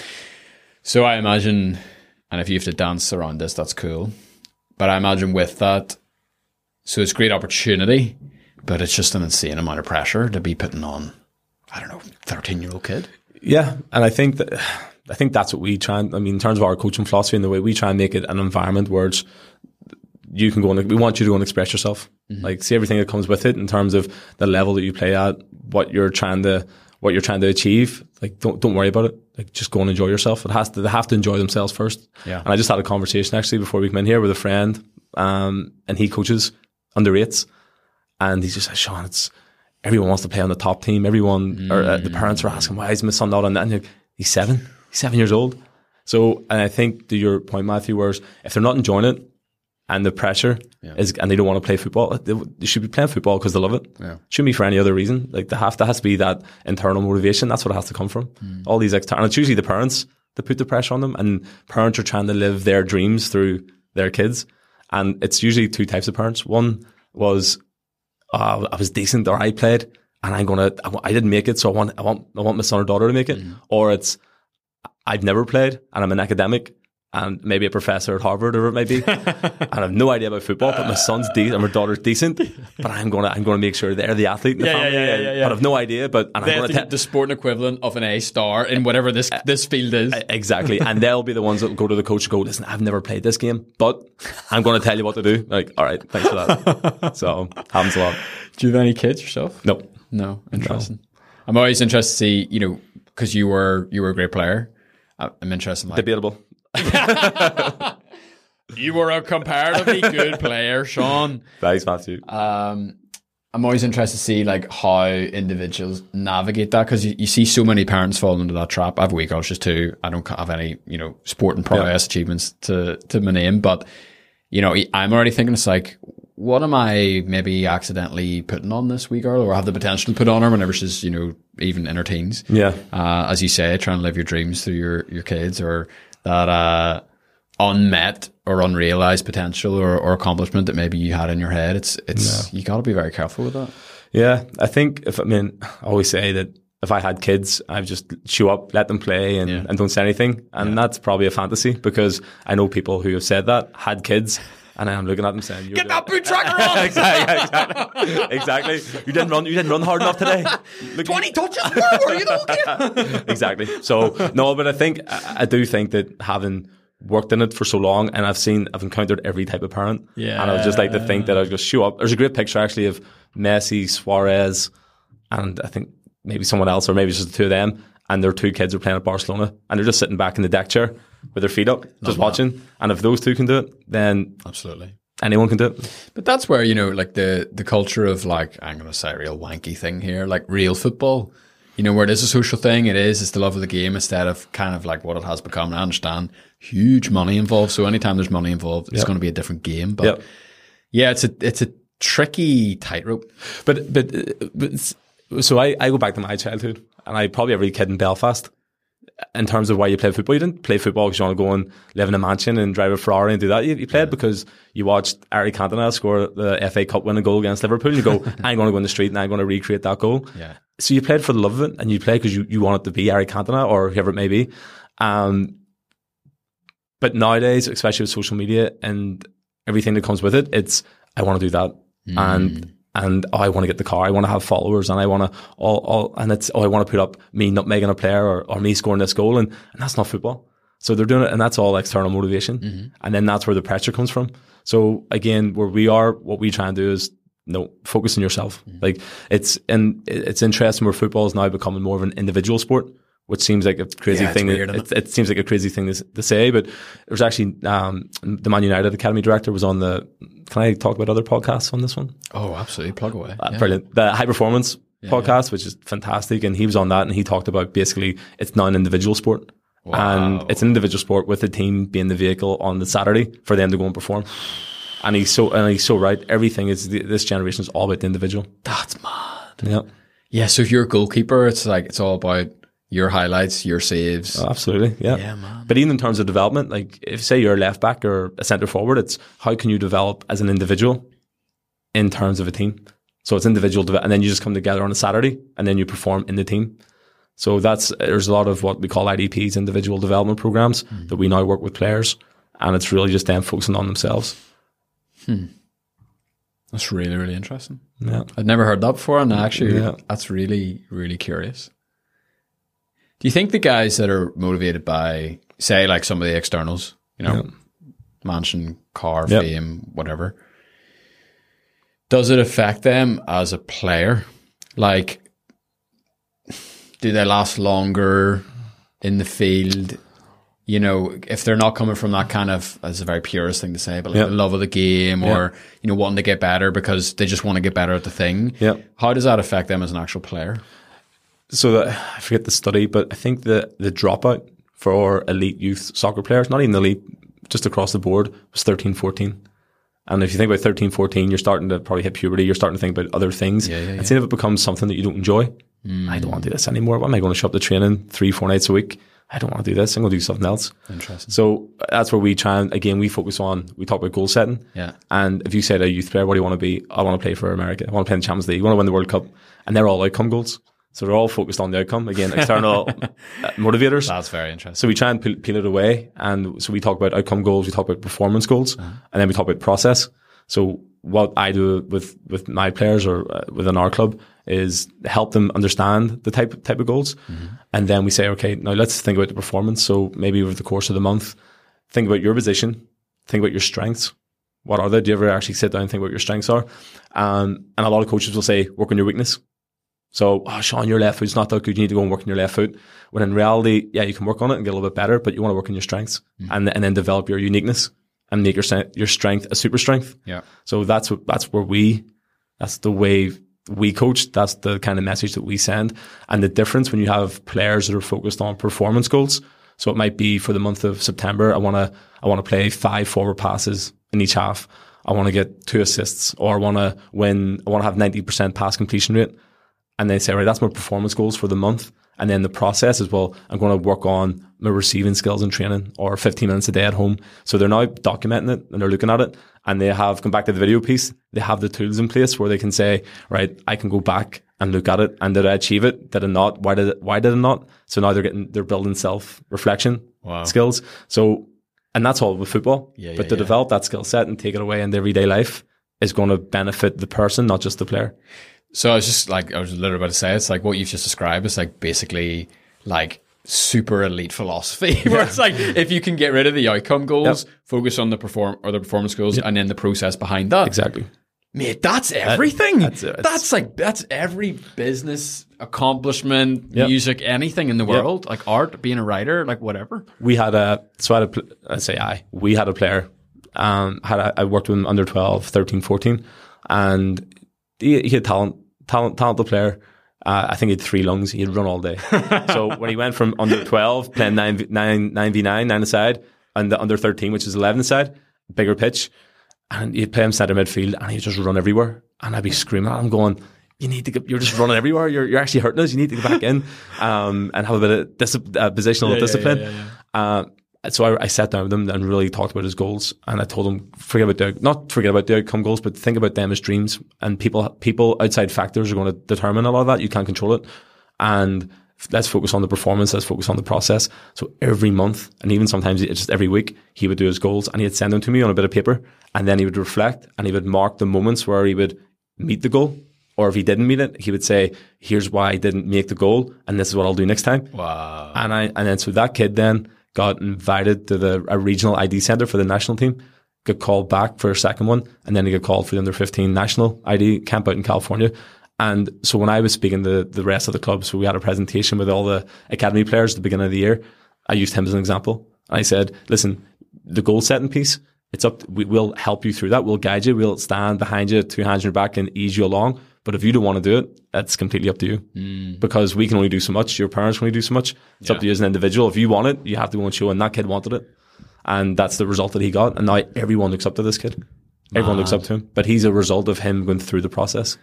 So I imagine, and if you have to dance around this, that's cool. But I imagine with that, so it's a great opportunity, but it's just an insane amount of pressure to be putting on, I don't know, thirteen-year-old kid. Yeah, and I think that I think that's what we try and, I mean, in terms of our coaching philosophy and the way we try and make it an environment where it's, you can go and, we want you to go and express yourself. Mm-hmm. Like, see everything that comes with it in terms of the level that you play at, what you're trying to, what you're trying to achieve. Like, don't, don't worry about it. Like, just go and enjoy yourself. It has to, they have to enjoy themselves first. Yeah. And I just had a conversation actually before we came in here with a friend, um, and he coaches under eights, and he's just like, Sean, it's, everyone wants to play on the top team. Everyone, mm. or uh, the parents are asking, why is my son not on that? And you're like, he's seven. He's seven years old. So, and I think to your point, Matthew, whereas if they're not enjoying it, and the pressure yeah. is, and they don't want to play football, they, they should be playing football because they love it. Yeah. Shouldn't be for any other reason. Like, they have, there has to be that internal motivation. That's what it has to come from. Mm. All these external, and it's usually the parents that put the pressure on them, and parents are trying to live their dreams through their kids. And it's usually two types of parents. One was, uh, I was decent, or I played, and I'm gonna, I, I didn't make it, so I want, I want, I want my son or daughter to make it. Mm. Or it's, I've never played, and I'm an academic, and maybe a professor at Harvard, or it may be, and I have no idea about football, but my son's decent and my daughter's decent, but I'm gonna I'm gonna make sure they're the athlete in the yeah, family. Yeah, yeah, yeah, yeah. But I've no idea. But and they I'm have gonna to get the sporting equivalent of an A star in whatever this this field is. Exactly, and they'll be the ones that go to the coach and go, listen, I've never played this game, but I'm going to tell you what to do. Like, all right, thanks for that. So happens a lot. Do you have any kids yourself? No, no. Interesting. No. I'm always interested to see, you know, because you were you were a great player. I'm interested in like, debatable. You were a comparatively good player, Sean. Thanks, Matthew. Um, I'm always interested to see like how individuals navigate that, because you, you see so many parents fall into that trap. I have a wee girl, she's two. I don't have any, you know, sport and prowess yeah. achievements to to my name, but you know, I'm already thinking it's like, what am I maybe accidentally putting on this wee girl, or have the potential to put on her whenever she's, you know, even in her teens? Yeah. Uh, as you say, trying to live your dreams through your, your kids, or that, uh, unmet or unrealized potential or, or accomplishment that maybe you had in your head. It's it's yeah. you got to be very careful with that. Yeah, I think if I mean, I always say that if I had kids, I'd just show up, let them play, and, yeah. and don't say anything. And yeah. that's probably a fantasy, because I know people who have said that, had kids, and I'm looking at them saying, "Get that boot tracker on!" exactly, exactly, exactly. You didn't run. You didn't run hard enough today. Look, Twenty touches. Where were you? Okay. Exactly. So no, but I think I, I do think that having worked in it for so long, and I've seen, I've encountered every type of parent. Yeah. And I would just like to think that I would just show up. There's a great picture actually of Messi, Suarez, and I think maybe someone else, or maybe it's just the two of them, and their two kids are playing at Barcelona, and they're just sitting back in the deck chair with their feet up, Love just that. watching. And if those two can do it, then absolutely anyone can do it. But that's where, you know, like the the culture of, like, I'm going to say a real wanky thing here, like real football, you know, where it is a social thing, it is, it's the love of the game instead of kind of like what it has become. And I understand huge money involved. So anytime there's money involved, it's yep. going to be a different game. But yep. yeah, it's a, it's a tricky tightrope. But, but, but so I, I go back to my childhood, and I probably every kid in Belfast, in terms of why you play football. You didn't play football because you want to go and live in a mansion and drive a Ferrari and do that. You, you played yeah. because you watched Eric Cantona score the F A Cup winning goal against Liverpool, and you go, I'm going to go in the street and I'm going to recreate that goal. Yeah. So you played for the love of it, and you play because you, you want it to be Eric Cantona or whoever it may be. Um, but nowadays, especially with social media and everything that comes with it, it's, I want to do that. Mm. And And oh, I want to get the car. I want to have followers, and I want to all, all and it's oh, I want to put up me nutmegging a player, or, or me scoring this goal, and, and that's not football. So they're doing it, and that's all external motivation, mm-hmm. and then that's where the pressure comes from. So again, where we are, what we try and do is no focus on yourself. Mm-hmm. Like it's and it's interesting where football is now becoming more of an individual sport, which seems like a crazy yeah, thing. Weird, it, it? it seems like a crazy thing to, to say, but there's actually um, the Man United Academy director was on the. Can I talk about other podcasts on this one? Oh, absolutely. Plug away. Uh, yeah. Brilliant. The High Performance yeah, podcast, yeah. which is fantastic. And he was on that, and he talked about basically it's not an individual sport. Wow. And it's an individual sport with the team being the vehicle on the Saturday for them to go and perform. And he's so, and he's so right. Everything is, this generation is all about the individual. That's mad. Yeah. Yeah. So if you're a goalkeeper, it's like, it's all about your highlights, your saves. Oh, absolutely, yeah. Yeah, man. But even in terms of development, like if say you're a left back or a centre forward, it's how can you develop as an individual in terms of a team. So it's individual, de- and then you just come together on a Saturday, and then you perform in the team. So that's there's a lot of what we call I D Ps, individual development programs, mm. that we now work with players, and it's really just them focusing on themselves. Hmm. That's really, really interesting. Yeah, I'd never heard that before, and actually, yeah. that's really, really curious. Do you think the guys that are motivated by, say, like some of the externals, you know, yeah. mansion, car, yep. fame, whatever, does it affect them as a player? Like, do they last longer in the field? You know, if they're not coming from that kind of, as a very purist thing to say, but like yep. the love of the game, or, yep. you know, wanting to get better because they just want to get better at the thing. Yep. How does that affect them as an actual player? So that, I forget the study, but I think the, the dropout for elite youth soccer players, not even elite, just across the board, was thirteen, fourteen. And if you think about thirteen, fourteen, you're starting to probably hit puberty, you're starting to think about other things. Yeah, yeah, yeah. And see if it becomes something that you don't enjoy. Mm. I don't want to do this anymore. Why am I going to show up to training three, four nights a week? I don't want to do this. I'm going to do something else. Interesting. So that's where we try and, again, we focus on, we talk about goal setting. Yeah. And if you say to a youth player, what do you want to be? I want to play for America. I want to play in the Champions League. I want to win the World Cup. And they're all outcome goals. So they're all focused on the outcome. Again, external motivators. That's very interesting. So we try and peel, peel it away. And so we talk about outcome goals, we talk about performance goals, uh-huh. and then we talk about process. So what I do with, with my players or uh, within our club is help them understand the type, type of goals. Mm-hmm. And then we say, okay, now let's think about the performance. So maybe over the course of the month, think about your position, think about your strengths. What are they? Do you ever actually sit down and think about what your strengths are? Um, and a lot of coaches will say, work on your weakness. So, oh, Sean, your left foot's not that good. You need to go and work on your left foot. When in reality, yeah, you can work on it and get a little bit better, but you want to work on your strengths mm. and and then develop your uniqueness and make your your strength a super strength. Yeah. So that's what that's where we, that's the way we coach. That's the kind of message that we send. And the difference when you have players that are focused on performance goals. So it might be for the month of September, I want to I want to play five forward passes in each half. I want to get two assists, or I want to win. I want to have ninety percent pass completion rate. And they say, right, that's my performance goals for the month. And then the process is, well, I'm going to work on my receiving skills in training or fifteen minutes a day at home. So they're now documenting it and they're looking at it, and they have come back to the video piece. They have the tools in place where they can say, right, I can go back and look at it, and did I achieve it? Did I not? Why did it, why did I not? So now they're getting, they're building self-reflection Wow. skills. So, and that's all with football. Yeah, but yeah, to yeah. develop that skill set and take it away into everyday life is going to benefit the person, not just the player. So I was just like, I was literally about to say, it's like what you've just described is like basically like super elite philosophy, where it's like, if you can get rid of the outcome goals, Yep. focus on the perform or the performance goals, and then the process behind that. Exactly. Mate, that's everything. that's it. That's like, that's every business accomplishment, Yep. music, anything in the Yep. world, like art, being a writer, like whatever. We had a, so I had a, pl- I say I, we had a player, um, had a, I worked with him under twelve, thirteen, fourteen, and he, he had talent, talent, talented player. Uh, I think he had three lungs. He'd run all day. So when he went from under twelve, playing nine, v- nine, nine v nine, nine aside, and the under thirteen, which is eleven aside, bigger pitch, and you'd play him centre midfield, and he'd just run everywhere. And I'd be screaming at him, going, "You need to get. You're just running everywhere. You're you're actually hurting us. You need to get back in, um, and have a bit of dis- uh, positional Yeah, yeah, discipline." yeah, yeah, yeah. Uh, so I, I sat down with him and really talked about his goals, and I told him forget about the not forget about the outcome goals, but think about them as dreams. And people people outside factors are going to determine a lot of that. You can't control it, and let's focus on the performance. Let's focus on the process. So every month, and even sometimes it's just every week, he would do his goals, and he'd send them to me on a bit of paper, and then he would reflect, and he would mark the moments where he would meet the goal. Or if he didn't meet it, he would say, "Here's why I didn't make the goal, and this is what I'll do next time." Wow. And I and then so that kid then got invited to the a regional I D center for the national team, got called back for a second one, and then he got called for the under fifteen national I D camp out in California. And so when I was speaking to the rest of the club, so we had a presentation with all the academy players at the beginning of the year, I used him as an example. I said, "Listen, the goal setting piece, it's up. To, we will help you through that. We'll guide you. We'll stand behind you, two hands on your back, and ease you along. But if you don't want to do it, that's completely up to you. Mm. Because we can only do so much. Your parents can only do so much. It's yeah. up to you as an individual. If you want it, you have to go and show. And that kid wanted it, and that's the result that he got. And now everyone looks up to this kid. Everyone Mad. looks up to him. But he's a result of him going through the process.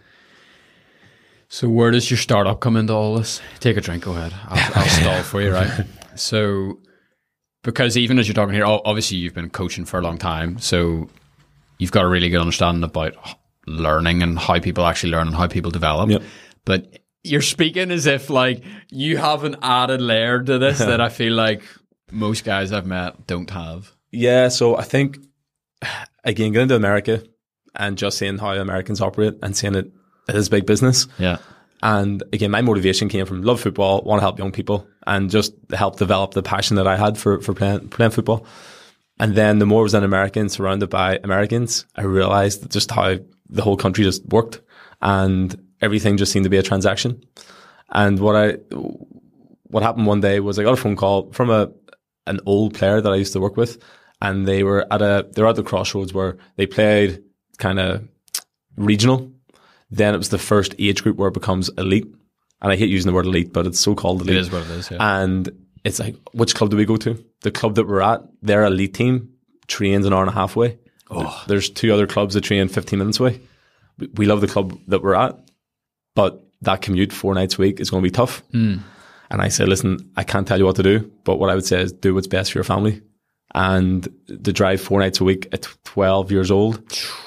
So where does your startup come into all this? Take a drink. Go ahead. I'll, I'll stall for you, right? So, because even as you're talking here, obviously you've been coaching for a long time, so you've got a really good understanding about learning and how people actually learn and how people develop. Yep. But you're speaking as if like you have an added layer to this that I feel like most guys I've met don't have. Yeah, so I think, again, getting to America and just seeing how Americans operate and seeing it, it is big business. Yeah. And again, my motivation came from love football, want to help young people, and just help develop the passion that I had for, for playing, playing football. And then the more I was in America and surrounded by Americans, I realized just how the whole country just worked, and everything just seemed to be a transaction. And what I, what happened one day was I got a phone call from a, an old player that I used to work with, and they were at a, they were at the crossroads where they played kind of regional. Then it was the first age group where it becomes elite. And I hate using the word elite, but it's so called elite. It is what it is, yeah. And it's like, which club do we go to? The club that we're at, their elite team trains an hour and a half away. Oh. There's two other clubs that train fifteen minutes away. We love the club that we're at, but that commute four nights a week is going to be tough. Mm. And I said, listen, I can't tell you what to do, but what I would say is do what's best for your family. And to drive four nights a week at twelve years old,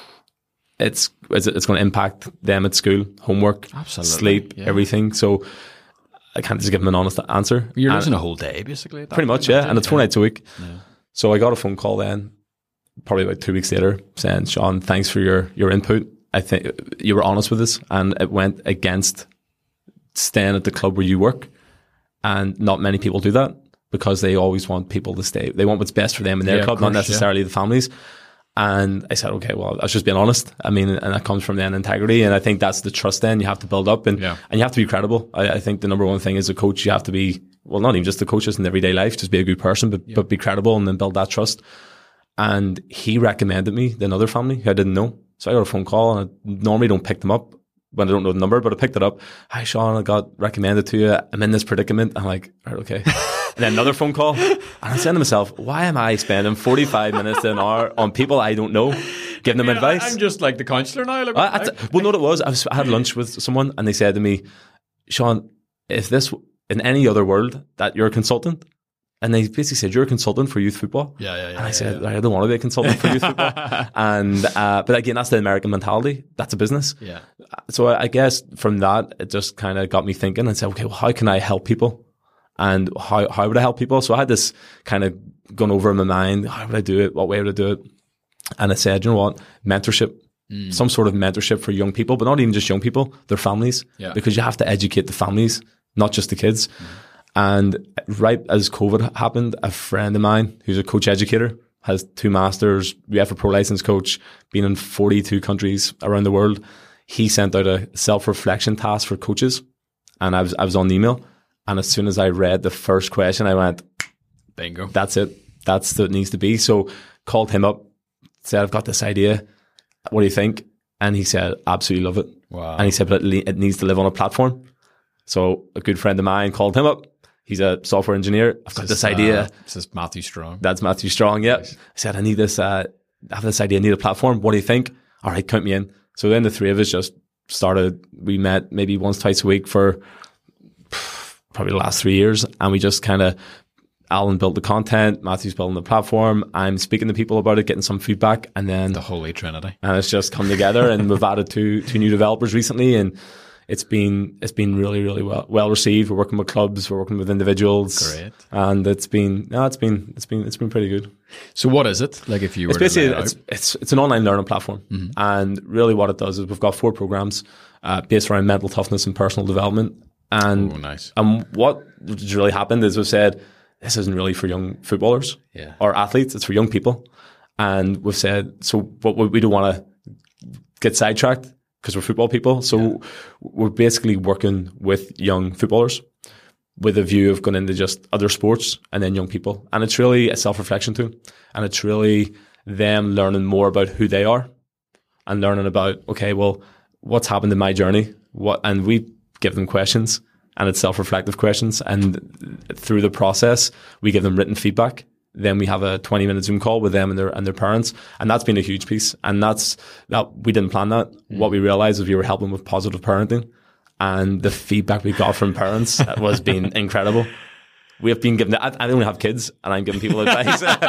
it's it's, it's going to impact them at school, homework, Absolutely. sleep, yeah. everything. So I can't just give them an honest answer. You're and losing a whole day, basically. Pretty much, yeah. And it's four yeah. nights a week. Yeah. So I got a phone call then, probably about two weeks later, saying, Sean, thanks for your, your input. I think you were honest with us, and it went against staying at the club where you work. And not many people do that because they always want people to stay. They want what's best for them in their yeah, club, course, not necessarily yeah. the families. And I said, okay, well, I was just being honest. I mean, and that comes from then integrity. And I think that's the trust then you have to build up, and, yeah. and you have to be credible. I, I think the number one thing as a coach, you have to be, well, not even just the coaches in everyday life, just be a good person, but, yeah. but be credible and then build that trust. And he recommended me to another family who I didn't know. So I got a phone call, and I normally don't pick them up when I don't know the number, but I picked it up. Hi, Sean, I got recommended to you. I'm in this predicament. I'm like, all right, okay. And then another phone call. And I'm saying to myself, why am I spending forty-five minutes to an hour on people I don't know, giving them I mean, advice? I'm just like the counsellor now. Like, I, I, well, no, what it was, I, was, I had lunch with someone, and they said to me, Sean, if this, in any other world, that you're a consultant, And they basically said, you're a consultant for youth football. Yeah, yeah, yeah. And I yeah, said, yeah. I don't want to be a consultant for youth football. And, uh, but again, that's the American mentality. That's a business. Yeah. So I, I guess from that, it just kind of got me thinking and said, okay, well, how can I help people? And how, how would I help people? So I had this kind of gone over in my mind. How would I do it? What way would I do it? And I said, you know what? Mentorship. Mm. Some sort of mentorship for young people, but not even just young people, their families. Yeah. Because you have to educate the families, not just the kids. Mm. And right as COVID happened, a friend of mine who's a coach educator, has two masters, UEFA Pro license coach, been in forty-two countries around the world. He sent out a self-reflection task for coaches. And I was, I was on the email. And as soon as I read the first question, I went, bingo. That's it. That's what it needs to be. So called him up, said, I've got this idea. What do you think? And he said, absolutely love it. Wow. And he said, but it, it needs to live on a platform. So a good friend of mine called him up. He's a software engineer. I've got this, this idea. Uh, this is Matthew Strong. That's Matthew Strong, yeah. Nice. I said, I need this, uh, I have this idea, I need a platform. What do you think? All right, count me in. So then the three of us just started, we met maybe once, twice a week for probably the last three years. And we just kind of, Alan built the content, Matthew's building the platform. I'm speaking to people about it, getting some feedback, and then the Holy Trinity. And it's just come together. And we've added two two new developers recently, and it's been it's been really really well well received. We're working with clubs, we're working with individuals, great, and it's been no, it's been it's been it's been pretty good. So what is it like? If you were it's basically to lay it it's, out? it's it's an online learning platform, mm-hmm. and really what it does is we've got four programs uh, based around mental toughness and personal development. And oh, nice. And what has really happened is we've said, this isn't really for young footballers yeah. or athletes, it's for young people. And we've said, so what we don't want to get sidetracked because we're football people. So yeah. we're basically working with young footballers with a view of going into just other sports and then young people. And it's really a self-reflection tool. And it's really them learning more about who they are and learning about, okay, well, what's happened in my journey? What, and we give them questions, and it's self-reflective questions. And through the process, we give them written feedback. Then we have a twenty minute Zoom call with them and their and their parents. And that's been a huge piece. And that's that we didn't plan that. Mm. What we realized is we were helping with positive parenting. And the feedback we got from parents was being incredible. We have been given, I, I don't have kids, and I'm giving people advice. And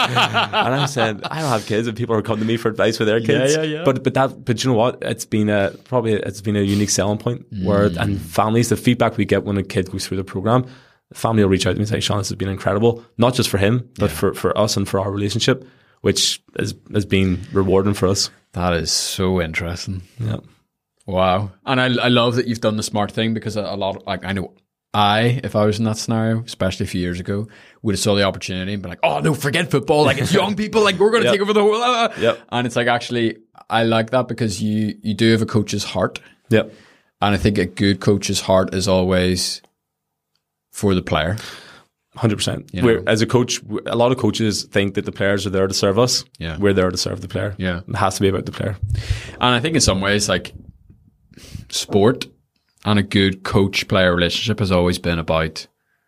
I said, I don't have kids, and people are coming to me for advice for their kids. Yeah, yeah, yeah. But but that, but you know what? It's been a probably it's been a unique selling point mm. where and families, the feedback we get when a kid goes through the program, the family will reach out to me and say, Sean, this has been incredible, not just for him, but yeah. for, for us and for our relationship, which has has been rewarding for us. That is so interesting. Yeah. Wow. And I I love that you've done the smart thing, because a, a lot of, like I know. I, if I was in that scenario, especially a few years ago, would have saw the opportunity and be like, oh no, forget football. Like, it's young people. Like, we're going to yep. take over the whole. Uh, yep. And it's like, actually, I like that, because you, you do have a coach's heart. Yep. And I think a good coach's heart is always for the player. one hundred percent. You know? We're, as a coach, a lot of coaches think that the players are there to serve us. Yeah. We're there to serve the player. Yeah. It has to be about the player. And I think in some ways, like, sport and a good coach-player relationship has always been about,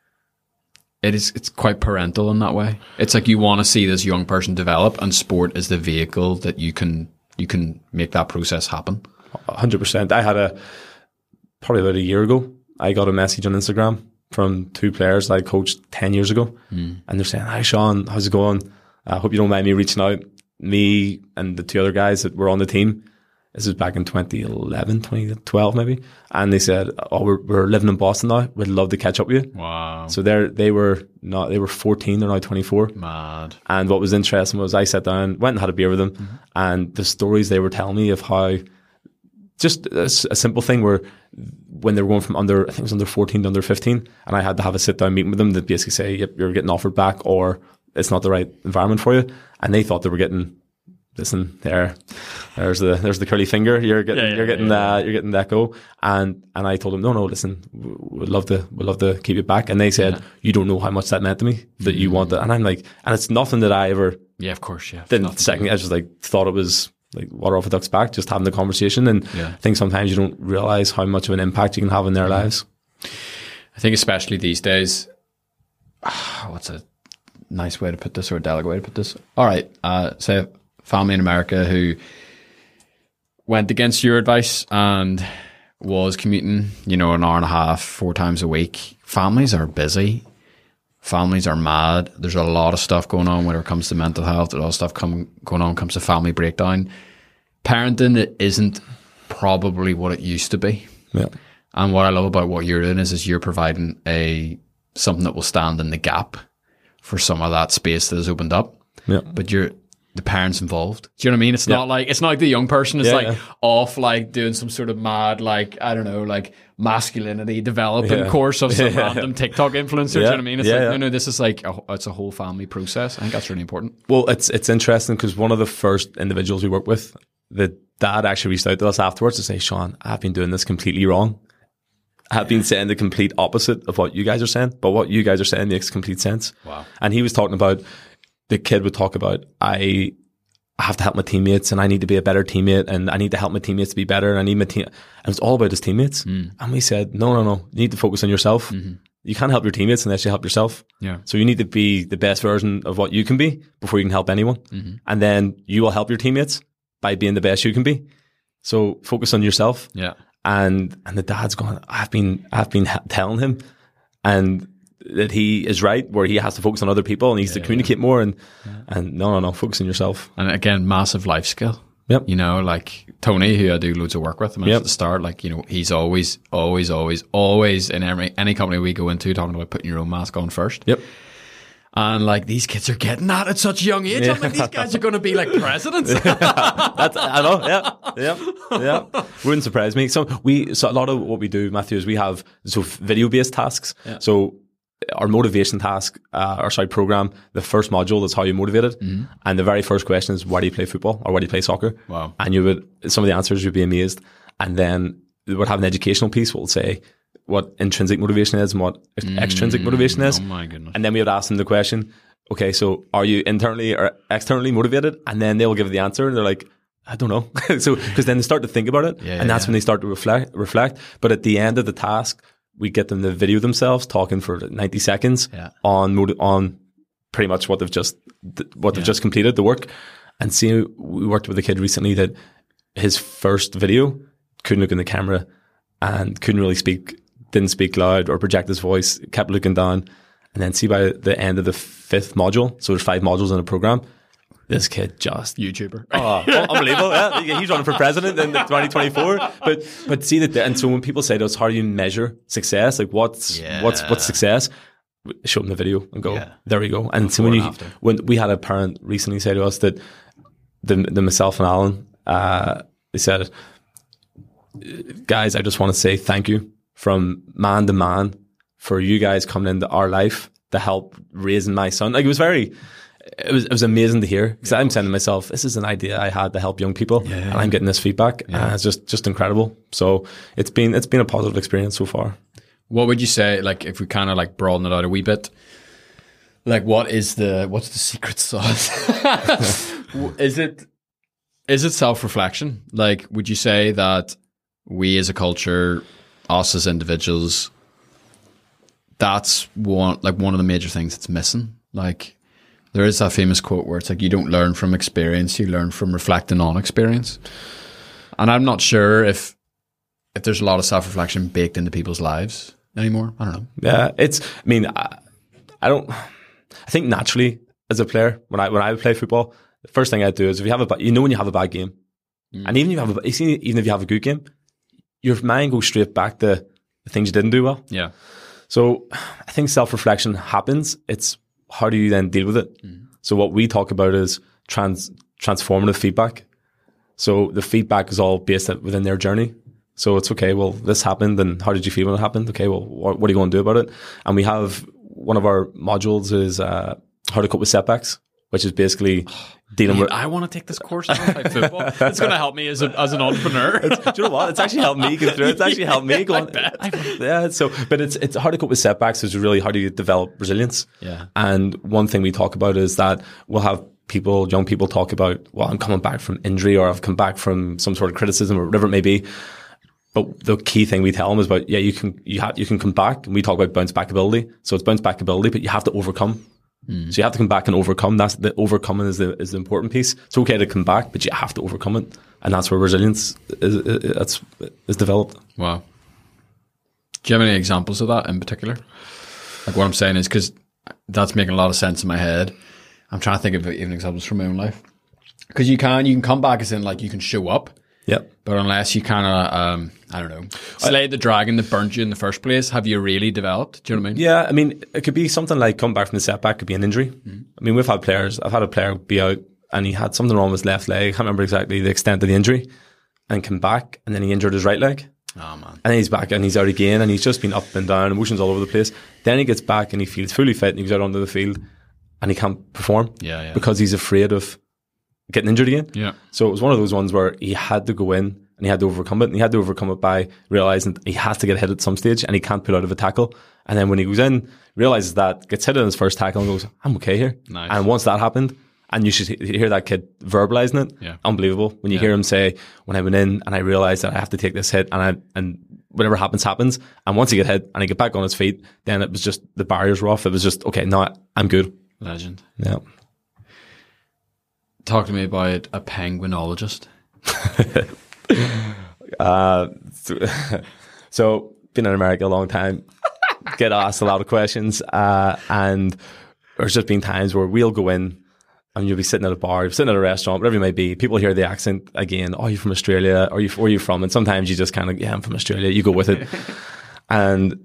it is, it's quite parental in that way. It's like you want to see this young person develop, and sport is the vehicle that you can you can make that process happen. one hundred percent. I had a, probably about a year ago, I got a message on Instagram from two players that I coached ten years ago. Mm. And they're saying, hi Sean, how's it going? I hope you don't mind me reaching out. Me and the two other guys that were on the team, this is back in twenty eleven, twenty twelve maybe. And they said, oh, we're, we're living in Boston now. We'd love to catch up with you. Wow. So they're, they were not, they were fourteen, they're now twenty-four. Mad. And what was interesting was I sat down, went and had a beer with them, mm-hmm. and the stories they were telling me of how, just a, a simple thing where when they were going from under, I think it was under fourteen to under fifteen, and I had to have a sit down meeting with them that basically say, yep, you're getting offered back, or it's not the right environment for you. And they thought they were getting, listen, there, there's the there's the curly finger. You're getting yeah, yeah, you're getting yeah, yeah. Uh, you're getting that go. And and I told them, no, no, listen, we'd love to we'd love to keep you back. And they said, yeah. you don't know how much that meant to me, that mm-hmm. you want that. And I'm like, and it's nothing that I ever. Yeah, of course, yeah. Then second, I just like thought it was like water off a duck's back, just having the conversation. And yeah. I think sometimes you don't realize how much of an impact you can have in their mm-hmm. lives. I think especially these days, what's a nice way to put this, or a delicate way to put this? All right, uh, say a family in America who went against your advice and was commuting, you know, an hour and a half, four times a week. Families are busy. families are mad. There's a lot of stuff going on when it comes to mental health. There's a lot of stuff come, going on when it comes to family breakdown. Parenting it isn't probably what it used to be. Yeah. And what I love about what you're doing is, is you're providing a something that will stand in the gap for some of that space that has opened up. Yeah. But you're the parents involved. Do you know what I mean? It's yeah. not like it's not like the young person is yeah, like yeah. off like doing some sort of mad like I don't know like masculinity developing yeah. course of some yeah. random TikTok influencer. Yeah. Do you know what I mean? It's yeah, like yeah. no, no. This is like a, it's a whole family process. I think that's really important. Well, it's it's interesting because one of the first individuals we work with, the dad actually reached out to us afterwards to say, Sean, I've been doing this completely wrong. I've been saying the complete opposite of what you guys are saying, but what you guys are saying makes complete sense. Wow. And he was talking about, the kid would talk about, I have to help my teammates and I need to be a better teammate and I need to help my teammates to be better and I need my team. And it's all about his teammates. Mm. And we said, no, no, no, you need to focus on yourself. Mm-hmm. You can't help your teammates unless you help yourself. Yeah. So you need to be the best version of what you can be before you can help anyone. Mm-hmm. And then you will help your teammates by being the best you can be. So focus on yourself. Yeah. And and the dad's going, I've been I've been ha- telling him, and that he is right, where he has to focus on other people and he needs yeah, to communicate yeah. more. And yeah. and no, no, no, focus on yourself. And again, massive life skill. Yep. You know, like Tony, who I do loads of work with, I mentioned yep. at the start, like, you know, he's always, always, always, always in every any company we go into talking about putting your own mask on first. Yep. And like these kids are getting that at such a young age. Yeah. I'm like, these guys are going to be like presidents. That's, I know, yeah, yeah, yeah. Wouldn't surprise me. So we, so a lot of what we do, Matthew, is we have so video based tasks. Yeah. So our motivation task, uh, our side program, the first module is how you motivated, mm-hmm. and the very first question is why do you play football or why do you play soccer? Wow. And you would some of the answers you'd be amazed, and then we would have an educational piece. We'll say what intrinsic motivation is and what mm, extrinsic motivation is. Oh my goodness. And then we would ask them the question, okay, so are you internally or externally motivated? And then they'll give the answer and they're like, I don't know. So, because then they start to think about it yeah, and that's yeah. when they start to reflect, reflect. But at the end of the task, we get them to video themselves talking for ninety seconds yeah. on, on pretty much what they've just, what they've yeah. just completed, the work. And see, we worked with a kid recently that his first video couldn't look in the camera and couldn't really speak, didn't speak loud or project his voice, kept looking down. And then see by the end of the fifth module, so there's five modules in a program, this kid just... YouTuber. Oh, unbelievable. Yeah. He's running for president in twenty twenty-four. But but see that, and so when people say to us, how do you measure success? Like what's yeah. what's what's success? Show them the video and go, yeah. there we go. And so when you, when we had a parent recently say to us that the, the myself and Alan, uh, they said, guys, I just want to say thank you from man to man for you guys coming into our life to help raising my son. Like it was very, it was it was amazing to hear because yeah. I'm saying to myself, this is an idea I had to help young people, yeah. and I'm getting this feedback, yeah. and it's just just incredible. So it's been it's been a positive experience so far. What would you say, like, if we kind of like broaden it out a wee bit, like what is the what's the secret sauce? Is it is it self-reflection? Like, would you say that we as a culture, us as individuals, that's one like one of the major things that's missing? Like, there is that famous quote where it's like, you don't learn from experience, you learn from reflecting on experience. And I'm not sure if if there's a lot of self-reflection baked into people's lives anymore. I don't know. Yeah, it's, I mean, I, I don't, I think naturally as a player, when I when I play football, the first thing I do is if you have a, you know when you have a bad game, mm. and even if you have a, even if you have a good game, your mind goes straight back to the things you didn't do well. Yeah. So I think self-reflection happens. It's how do you then deal with it? Mm. So what we talk about is trans transformative feedback. So the feedback is all based within their journey. So it's okay, well, this happened, and how did you feel when it happened? Okay, well, what, what are you going to do about it? And we have, one of our modules is uh, how to cope with setbacks, which is basically dealing Man, with... I want to take this course on football. It's going to help me as, a, as an entrepreneur. It's, do you know what? It's actually helped me get through it. It's actually helped me go on. Yeah, so, but it's, it's how to cope with setbacks is really how do you develop resilience. Yeah. And one thing we talk about is that we'll have people, young people talk about, well, I'm coming back from injury or I've come back from some sort of criticism or whatever it may be. But the key thing we tell them is about, yeah, you can, you have, you can come back, and we talk about bounce back ability. So it's bounce back ability, but you have to overcome. Mm. So you have to come back and overcome. That's the overcoming is the, is the important piece. It's okay to come back, but you have to overcome it. And that's where resilience is, is, that's, is developed. Wow. Do you have any examples of that in particular? Like what I'm saying is, because that's making a lot of sense in my head. I'm trying to think of even examples from my own life. Because you can, you can come back as in like you can show up. Yep. But unless you kind of, um, I don't know, slay the dragon that burnt you in the first place, have you really developed? Do you know what I mean? Yeah, I mean, it could be something like come back from the setback, could be an injury. Mm-hmm. I mean, we've had players, I've had a player be out and he had something wrong with his left leg. I can't remember exactly the extent of the injury, and came back and then he injured his right leg. Oh, man. And then he's back and he's out again and he's just been up and down, emotions all over the place. Then he gets back and he feels fully fit and he goes out onto the field and he can't perform. Yeah, yeah. Because he's afraid of getting injured again. Yeah. So it was one of those ones where he had to go in and he had to overcome it. And he had to overcome it by realizing he has to get hit at some stage and he can't pull out of a tackle. And then when he goes in, realizes that, gets hit in his first tackle and goes, I'm okay here. Nice. And once that happened, and you should hear that kid verbalizing it. Yeah. Unbelievable. When you Yeah. hear him say, when I went in and I realized that I have to take this hit and I, and whatever happens, happens. And once he get hit and he get back on his feet, then it was just, the barriers were off. It was just, okay, now I'm good. Legend. Yeah. Talk to me about a penguinologist. uh, so, so, been in America a long time, get asked a lot of questions, uh, and there's just been times where we'll go in and you'll be sitting at a bar, you're sitting at a restaurant, whatever it may be, people hear the accent again, oh, you're from Australia, or you, where are you from? And sometimes you just kind of, yeah, I'm from Australia, you go with it. And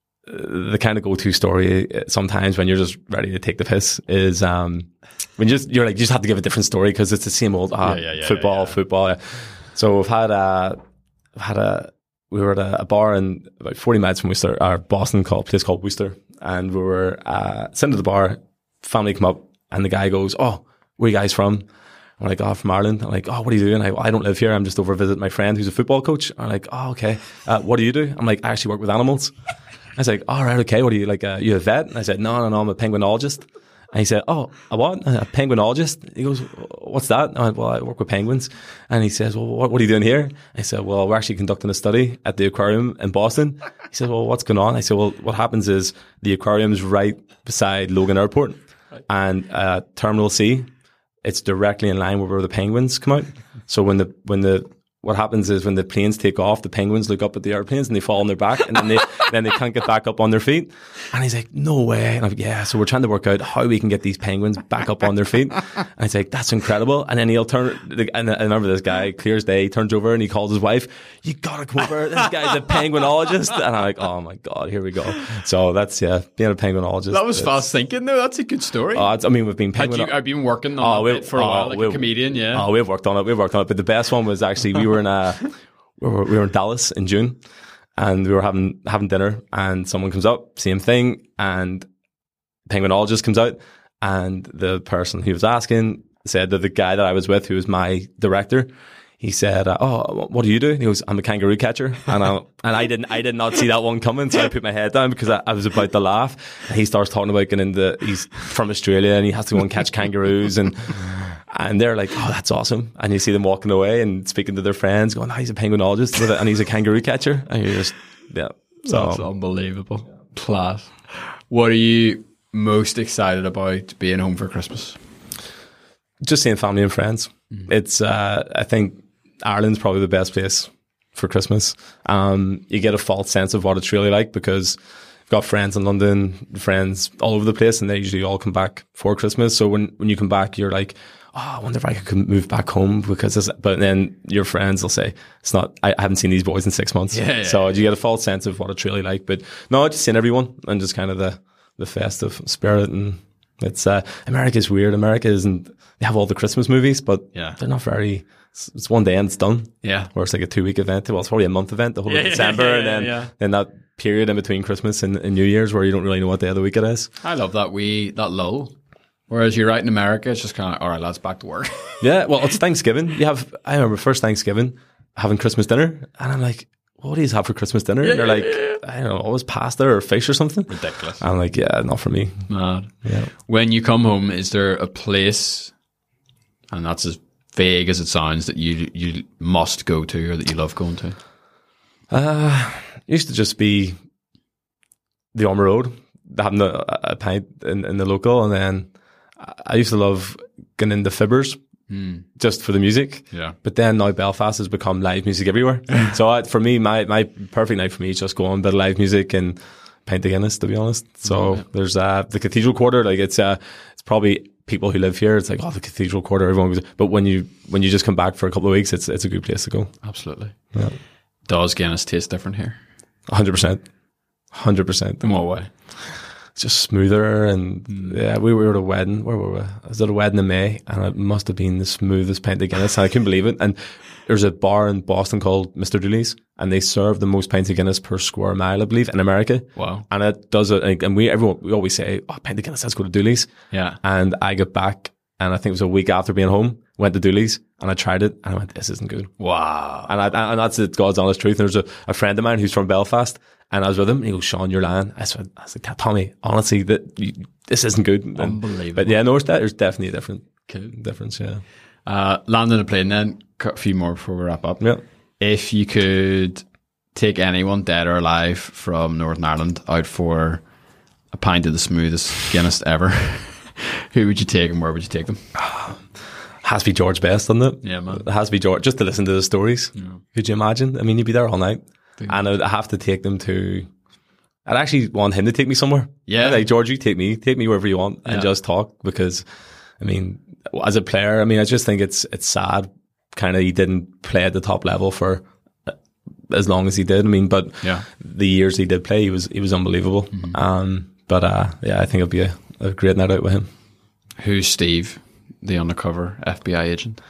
the kind of go-to story sometimes when you're just ready to take the piss is um, when you just, you're like, you just have to give a different story because it's the same old ah, yeah, yeah, yeah, football, yeah, yeah. football. Yeah. So we've had a, we've had a, we were at a, a bar in about forty miles from Worcester, or Boston, called a place called Worcester, and we were uh, sitting at the bar. Family come up, and the guy goes, "Oh, where are you guys from?" I'm like, "Oh, from Ireland." I'm like, "Oh, what are you doing?" I, I don't live here. I'm just over visiting my friend who's a football coach. I'm like, "Oh, okay. Uh, what do you do?" I'm like, "I actually work with animals." I was like, "All right, okay. What are you like? Uh, you a vet?" And I said, "No, no, no. I'm a penguinologist." And he said, "Oh, a what? A penguinologist?" He goes, "What's that?" And I went, "Well, I work with penguins." And he says, "Well, what, what are you doing here?" I said, "Well, we're actually conducting a study at the aquarium in Boston." He said, "Well, what's going on?" I said, "Well, what happens is the aquarium's right beside Logan Airport, right. and uh, Terminal C, it's directly in line with where the penguins come out. So when the when the what happens is when the planes take off, the penguins look up at the airplanes and they fall on their back, and then they then they can't get back up on their feet." And he's like, "No way!" And I'm like, "Yeah." So we're trying to work out how we can get these penguins back up on their feet. And he's like, "That's incredible." And then he'll turn. And I remember this guy, clear as day, he turns over and he calls his wife, "You gotta come over. This guy's a penguinologist." And I'm like, "Oh my god, here we go." So that's yeah, being a penguinologist. That was fast thinking, though. That's a good story. Uh, I mean, we've been penguin. Had you, I've been working on oh, it for a while, oh, like a comedian. Yeah. Oh, we've worked on it. We've worked on it. But the best one was actually we were in a. We were, we were in Dallas in June, and we were having having dinner, and someone comes up, same thing, and penguinologist comes out, and the person who was asking said that the guy that I was with, who was my director, he said, uh, "Oh, what do you do?" And he goes, "I'm a kangaroo catcher," and I and I didn't I did not see that one coming, so I put my head down because I, I was about to laugh. And he starts talking about getting into he's from Australia and he has to go and catch kangaroos and. And they're like, "Oh, that's awesome." And you see them walking away and speaking to their friends, going, "Oh, he's a penguinologist and he's a kangaroo catcher." And you're just, yeah. So that's unbelievable. Class. What are you most excited about being home for Christmas? Just seeing family and friends. Mm-hmm. It's, uh, I think Ireland's probably the best place for Christmas. Um, you get a false sense of what it's really like because I've got friends in London, friends all over the place, and they usually all come back for Christmas. So when, when you come back, you're like, "Oh, I wonder if I could move back home because it's," but then your friends will say, "It's not, I haven't seen these boys in six months. Yeah, yeah, so you get a false sense of what it's really like. But no, just seeing everyone and just kind of the, the festive spirit. And it's, uh, America's weird. America isn't, they have all the Christmas movies, but yeah. they're not very, it's, it's one day and it's done. Yeah. Or it's like a two week event. Well, it's probably a month event, the whole yeah, of December. Yeah, yeah, and then, yeah. then that period in between Christmas and, and New Year's where you don't really know what day of the week it is. I love that we, that lull. Whereas you're right in America, it's just kind of, all right, lads, back to work. Yeah, well, it's Thanksgiving. You have, I remember first Thanksgiving, having Christmas dinner, and I'm like, "What do you have for Christmas dinner?" Yeah, and they're yeah, like, yeah. "I don't know, always pasta or fish or something." Ridiculous. I'm like, "Yeah, not for me." Mad. Yeah. When you come home, is there a place, and that's as vague as it sounds, that you you must go to or that you love going to? Uh, it used to just be the Ormer Road, having a, a pint in, in the local, and then I used to love going into Fibbers mm. just for the music. Yeah. But then now Belfast has become live music everywhere. So I, for me, my, my perfect night for me is just going a bit of live music and pint of Guinness, to be honest. So yeah. there's uh, the Cathedral Quarter. Like it's uh, it's probably people who live here. It's like, oh, the Cathedral Quarter. Everyone goes, but when you when you just come back for a couple of weeks, it's it's a good place to go. Absolutely. Yeah. Does Guinness taste different here? Hundred percent. Hundred percent. In what way? It's just smoother, and mm. yeah, we were at a wedding. Where were we? I was at a wedding in May, and it must have been the smoothest pint of Guinness. And I couldn't believe it. And there's a bar in Boston called Mister Dooley's, and they serve the most pints of Guinness per square mile, I believe, in America. Wow! And it does it. And we everyone we always say, "Oh, pint of Guinness, let's go to Dooley's." Yeah. And I got back, and I think it was a week after being home, went to Dooley's, and I tried it, and I went, "This isn't good." Wow! And I, and that's the God's honest truth. And there's a, a friend of mine who's from Belfast. And I was with him, and he goes, "Sean, you're lying." I said, I was like, "Tommy, honestly, that you, this isn't good." And, Unbelievable. But yeah, no, there's, there's definitely a different cool. difference, yeah. Uh, landing a plane then, a few more before we wrap up. Yeah. If you could take anyone, dead or alive, from Northern Ireland out for a pint of the smoothest Guinness ever, who would you take and where would you take them? Has to be George Best, doesn't it? Yeah, man. It has to be George, just to listen to the stories. Yeah. Could you imagine? I mean, you'd be there all night. And I'd have to take them to, I'd actually want him to take me somewhere. Yeah. Like, George, you take me, take me wherever you want and yeah. just talk, because, I mean, as a player, I mean, I just think it's, it's sad kind of he didn't play at the top level for as long as he did. I mean, but yeah. the years he did play, he was, he was unbelievable. Mm-hmm. Um, but, uh, yeah, I think it'd be a, a great night out with him. Who's Steve, the undercover F B I agent?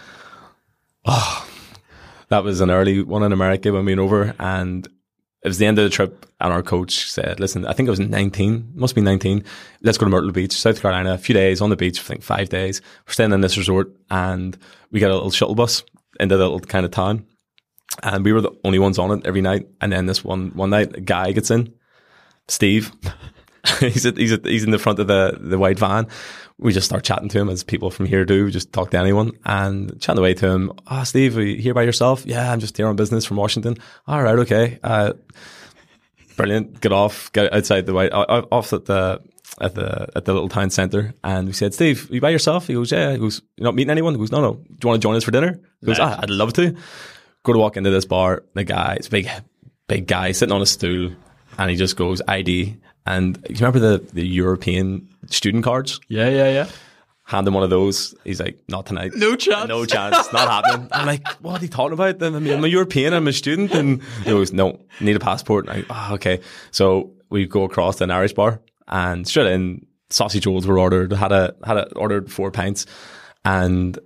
Oh, that was an early one in America when we went over, and it was the end of the trip, and our coach said, "Listen, I think I was nineteen, must be nineteen, let's go to Myrtle Beach, South Carolina, a few days on the beach, I think five days. We're staying in this resort, and we got a little shuttle bus into the little kind of town, and we were the only ones on it every night. And then this one one night, a guy gets in, Steve, he's at, he's at, he's in the front of the, the white van. We just start chatting to him, as people from here do, just talk to anyone, and chatting away to him. "Ah, oh, Steve, are you here by yourself?" "Yeah, I'm just here on business from Washington." "All right, okay. Uh, brilliant. Get off, get outside the white, off at the, at the, at the little town centre." And we said, "Steve, are you by yourself?" He goes, "Yeah." He goes, "You're not meeting anyone?" He goes, "No, no. Do you want to join us for dinner?" He goes, "Ah, I'd love to." Go to walk into this bar. The guy, it's a big, big guy sitting on a stool, and he just goes, "I D." And you remember the, the European student cards? Yeah, yeah, yeah. Hand him one of those. He's like, "Not tonight. No chance. No chance. Not happening." I'm like, "What are you talking about? I mean, I'm a European. I'm a student." And he goes, "No, need a passport." And I, "Oh, okay." So we go across to an Irish bar, and straight in, sausage rolls were ordered. Had a had a, ordered four pints, and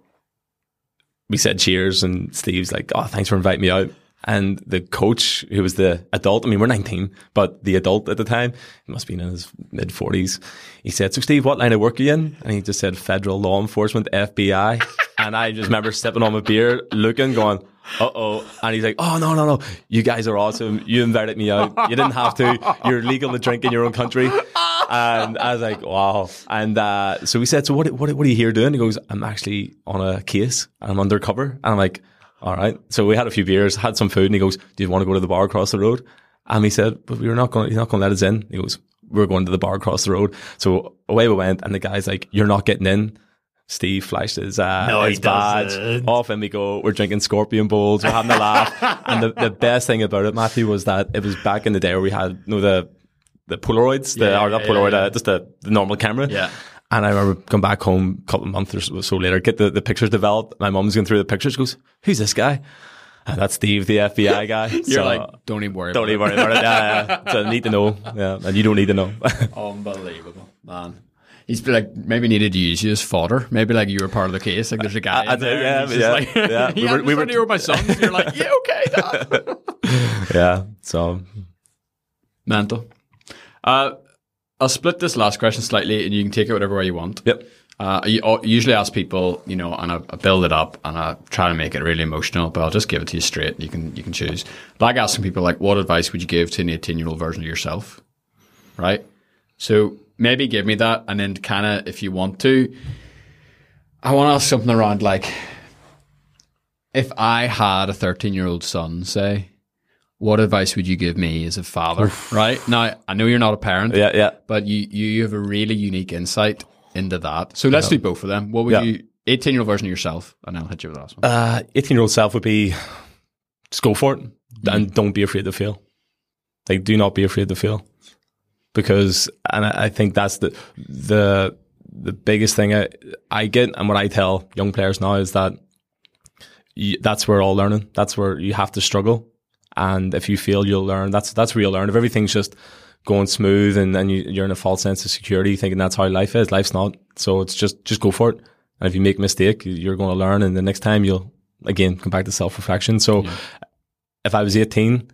we said cheers. And Steve's like, "Oh, thanks for inviting me out." And the coach, who was the adult, I mean, we're nineteen, but the adult at the time, he must have been in his mid forties. He said, "So Steve, what line of work are you in?" And he just said, "Federal Law Enforcement, F B I." And I just remember sipping on my beer, looking, going, "Uh-oh." And he's like, "Oh, no, no, no. You guys are awesome. You invited me out. You didn't have to. You're legal to drink in your own country." And I was like, wow. And uh, so we said, "So what, what, what are you here doing?" He goes, "I'm actually on a case. I'm undercover." And I'm like, all right. So we had a few beers, had some food, and he goes, "Do you want to go to the bar across the road?" And we said, "But we were not going, he's not going to let us in." He goes, "We're going to the bar across the road." So away we went, and the guy's like, "You're not getting in." Steve flashed his, uh, no, his badge. Doesn't. Off in we go. We're drinking Scorpion Bowls. We're having a laugh. And the, the best thing about it, Matthew, was that it was back in the day where we had, you know, the, the Polaroids, the, yeah, or not yeah, Polaroid, yeah. Uh, just the, the normal camera. Yeah. And I remember going back home a couple of months or so later, get the, the pictures developed. My mum's going through the pictures, goes, "Who's this guy?" And that's Steve, the F B I guy. You're so, like, don't even worry don't about even it. worry about it. Yeah, yeah. So I need to know. Yeah. And you don't need to know. Unbelievable, man. He's like, maybe needed to use you as fodder. Maybe like you were part of the case. Like there's a guy I, in there. Yeah, and he's yeah, just like, yeah. yeah, we were, we were here with my sons. And you're like, yeah, okay, Dad. Yeah. So mental. Uh, I'll split this last question slightly, and you can take it whatever way you want. Yep. Uh, I I usually ask people, you know, and I, I build it up and I try to make it really emotional, but I'll just give it to you straight. You can you can choose. But like asking people, like, what advice would you give to an eighteen-year-old version of yourself? Right? So maybe give me that, and then kind of, if you want to, I want to ask something around, like, if I had a thirteen-year-old son, say, what advice would you give me as a father? Oof. Right? Now, I know you're not a parent, yeah, yeah, but you, you have a really unique insight into that. So let's yeah. do both of them. What would yeah. you, eighteen-year-old version of yourself, and I'll hit you with the last one. Uh, eighteen-year-old self would be, just go for it, mm-hmm. and don't be afraid to fail. Like, do not be afraid to fail. because, and I, I think that's the the the biggest thing I, I get, and what I tell young players now is that you, that's where all learning. That's where you have to struggle, and if you fail, you'll learn. That's that's where you'll learn. If everything's just going smooth and, and you, you're in a false sense of security, thinking that's how life is, life's not. So it's just just go for it. And if you make a mistake, you're going to learn, and the next time you'll again come back to self-reflection. So yeah. If I was eighteen,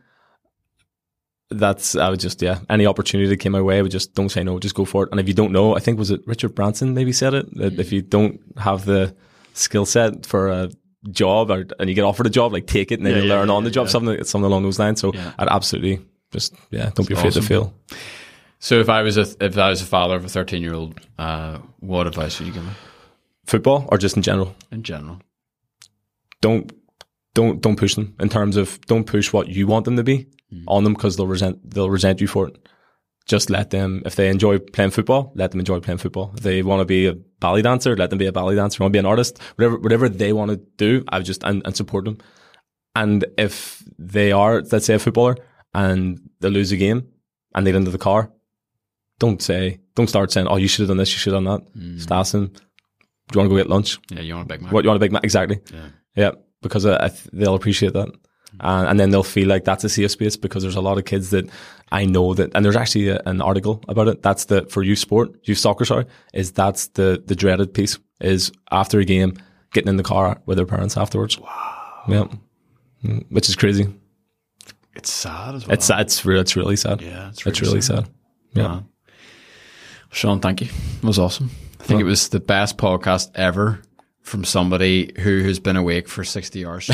that's I would just yeah any opportunity that came my way, I would just don't say no, just go for it. And if you don't know, I think was it Richard Branson maybe said it, that mm-hmm. if you don't have the skill set for a job or and you get offered a job, like take it and then yeah, you yeah, learn yeah, on the job, yeah. something something along those lines. So yeah. I'd absolutely just yeah don't that's be afraid awesome. to fail. So if I was a if I was a father of a thirteen year old, uh, what advice would you give me? Football or just in general? In general, don't don't don't push them in terms of don't push what you want them to be mm. on them, because they'll resent they'll resent you for it. Just let them, if they enjoy playing football, let them enjoy playing football. If they want to be a ballet dancer, let them be a ballet dancer. Want to be an artist, whatever whatever they want to do, I would just and, and support them. And if they are, let's say, a footballer and they lose a game and they get into the car, don't say don't start saying, oh, you should have done this, you should have done that. Mm. Just ask them, do you want to go get lunch? Yeah, you want a Big Mac. What you want a Big Mac? Exactly. Yeah, yeah, because uh, I th- they'll appreciate that. Uh, and then they'll feel like that's a safe space, because there's a lot of kids that I know that, and there's actually a, an article about it. That's the, for youth sport, youth soccer, sorry, is that's the, the dreaded piece, is after a game, getting in the car with their parents afterwards. Wow. Yeah. Which is crazy. It's sad as well. It's, it's, re- it's really sad. Yeah. It's really, it's really sad. sad. Yeah. Wow. Sean, thank you. It was awesome. I think yeah. it was the best podcast ever. From somebody who has been awake for sixty hours.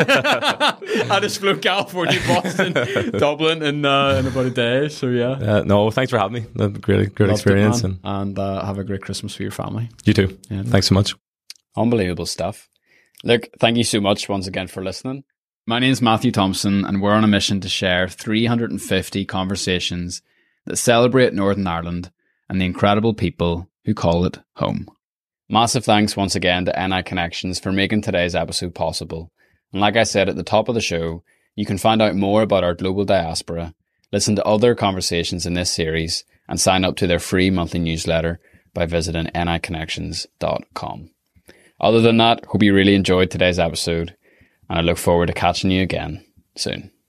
I just flew California, Boston, Dublin in, uh, in about a day. So, yeah. Uh, no, thanks for having me. Great, great experience. It, and and uh, have a great Christmas for your family. You too. Yeah. Thanks so much. Unbelievable stuff. Look, thank you so much once again for listening. My name is Matthew Thompson, and we're on a mission to share three hundred fifty conversations that celebrate Northern Ireland and the incredible people who call it home. Massive thanks once again to N I Connections for making today's episode possible. And like I said at the top of the show, you can find out more about our global diaspora, listen to other conversations in this series, and sign up to their free monthly newsletter by visiting N I connections dot com. Other than that, hope you really enjoyed today's episode, and I look forward to catching you again soon.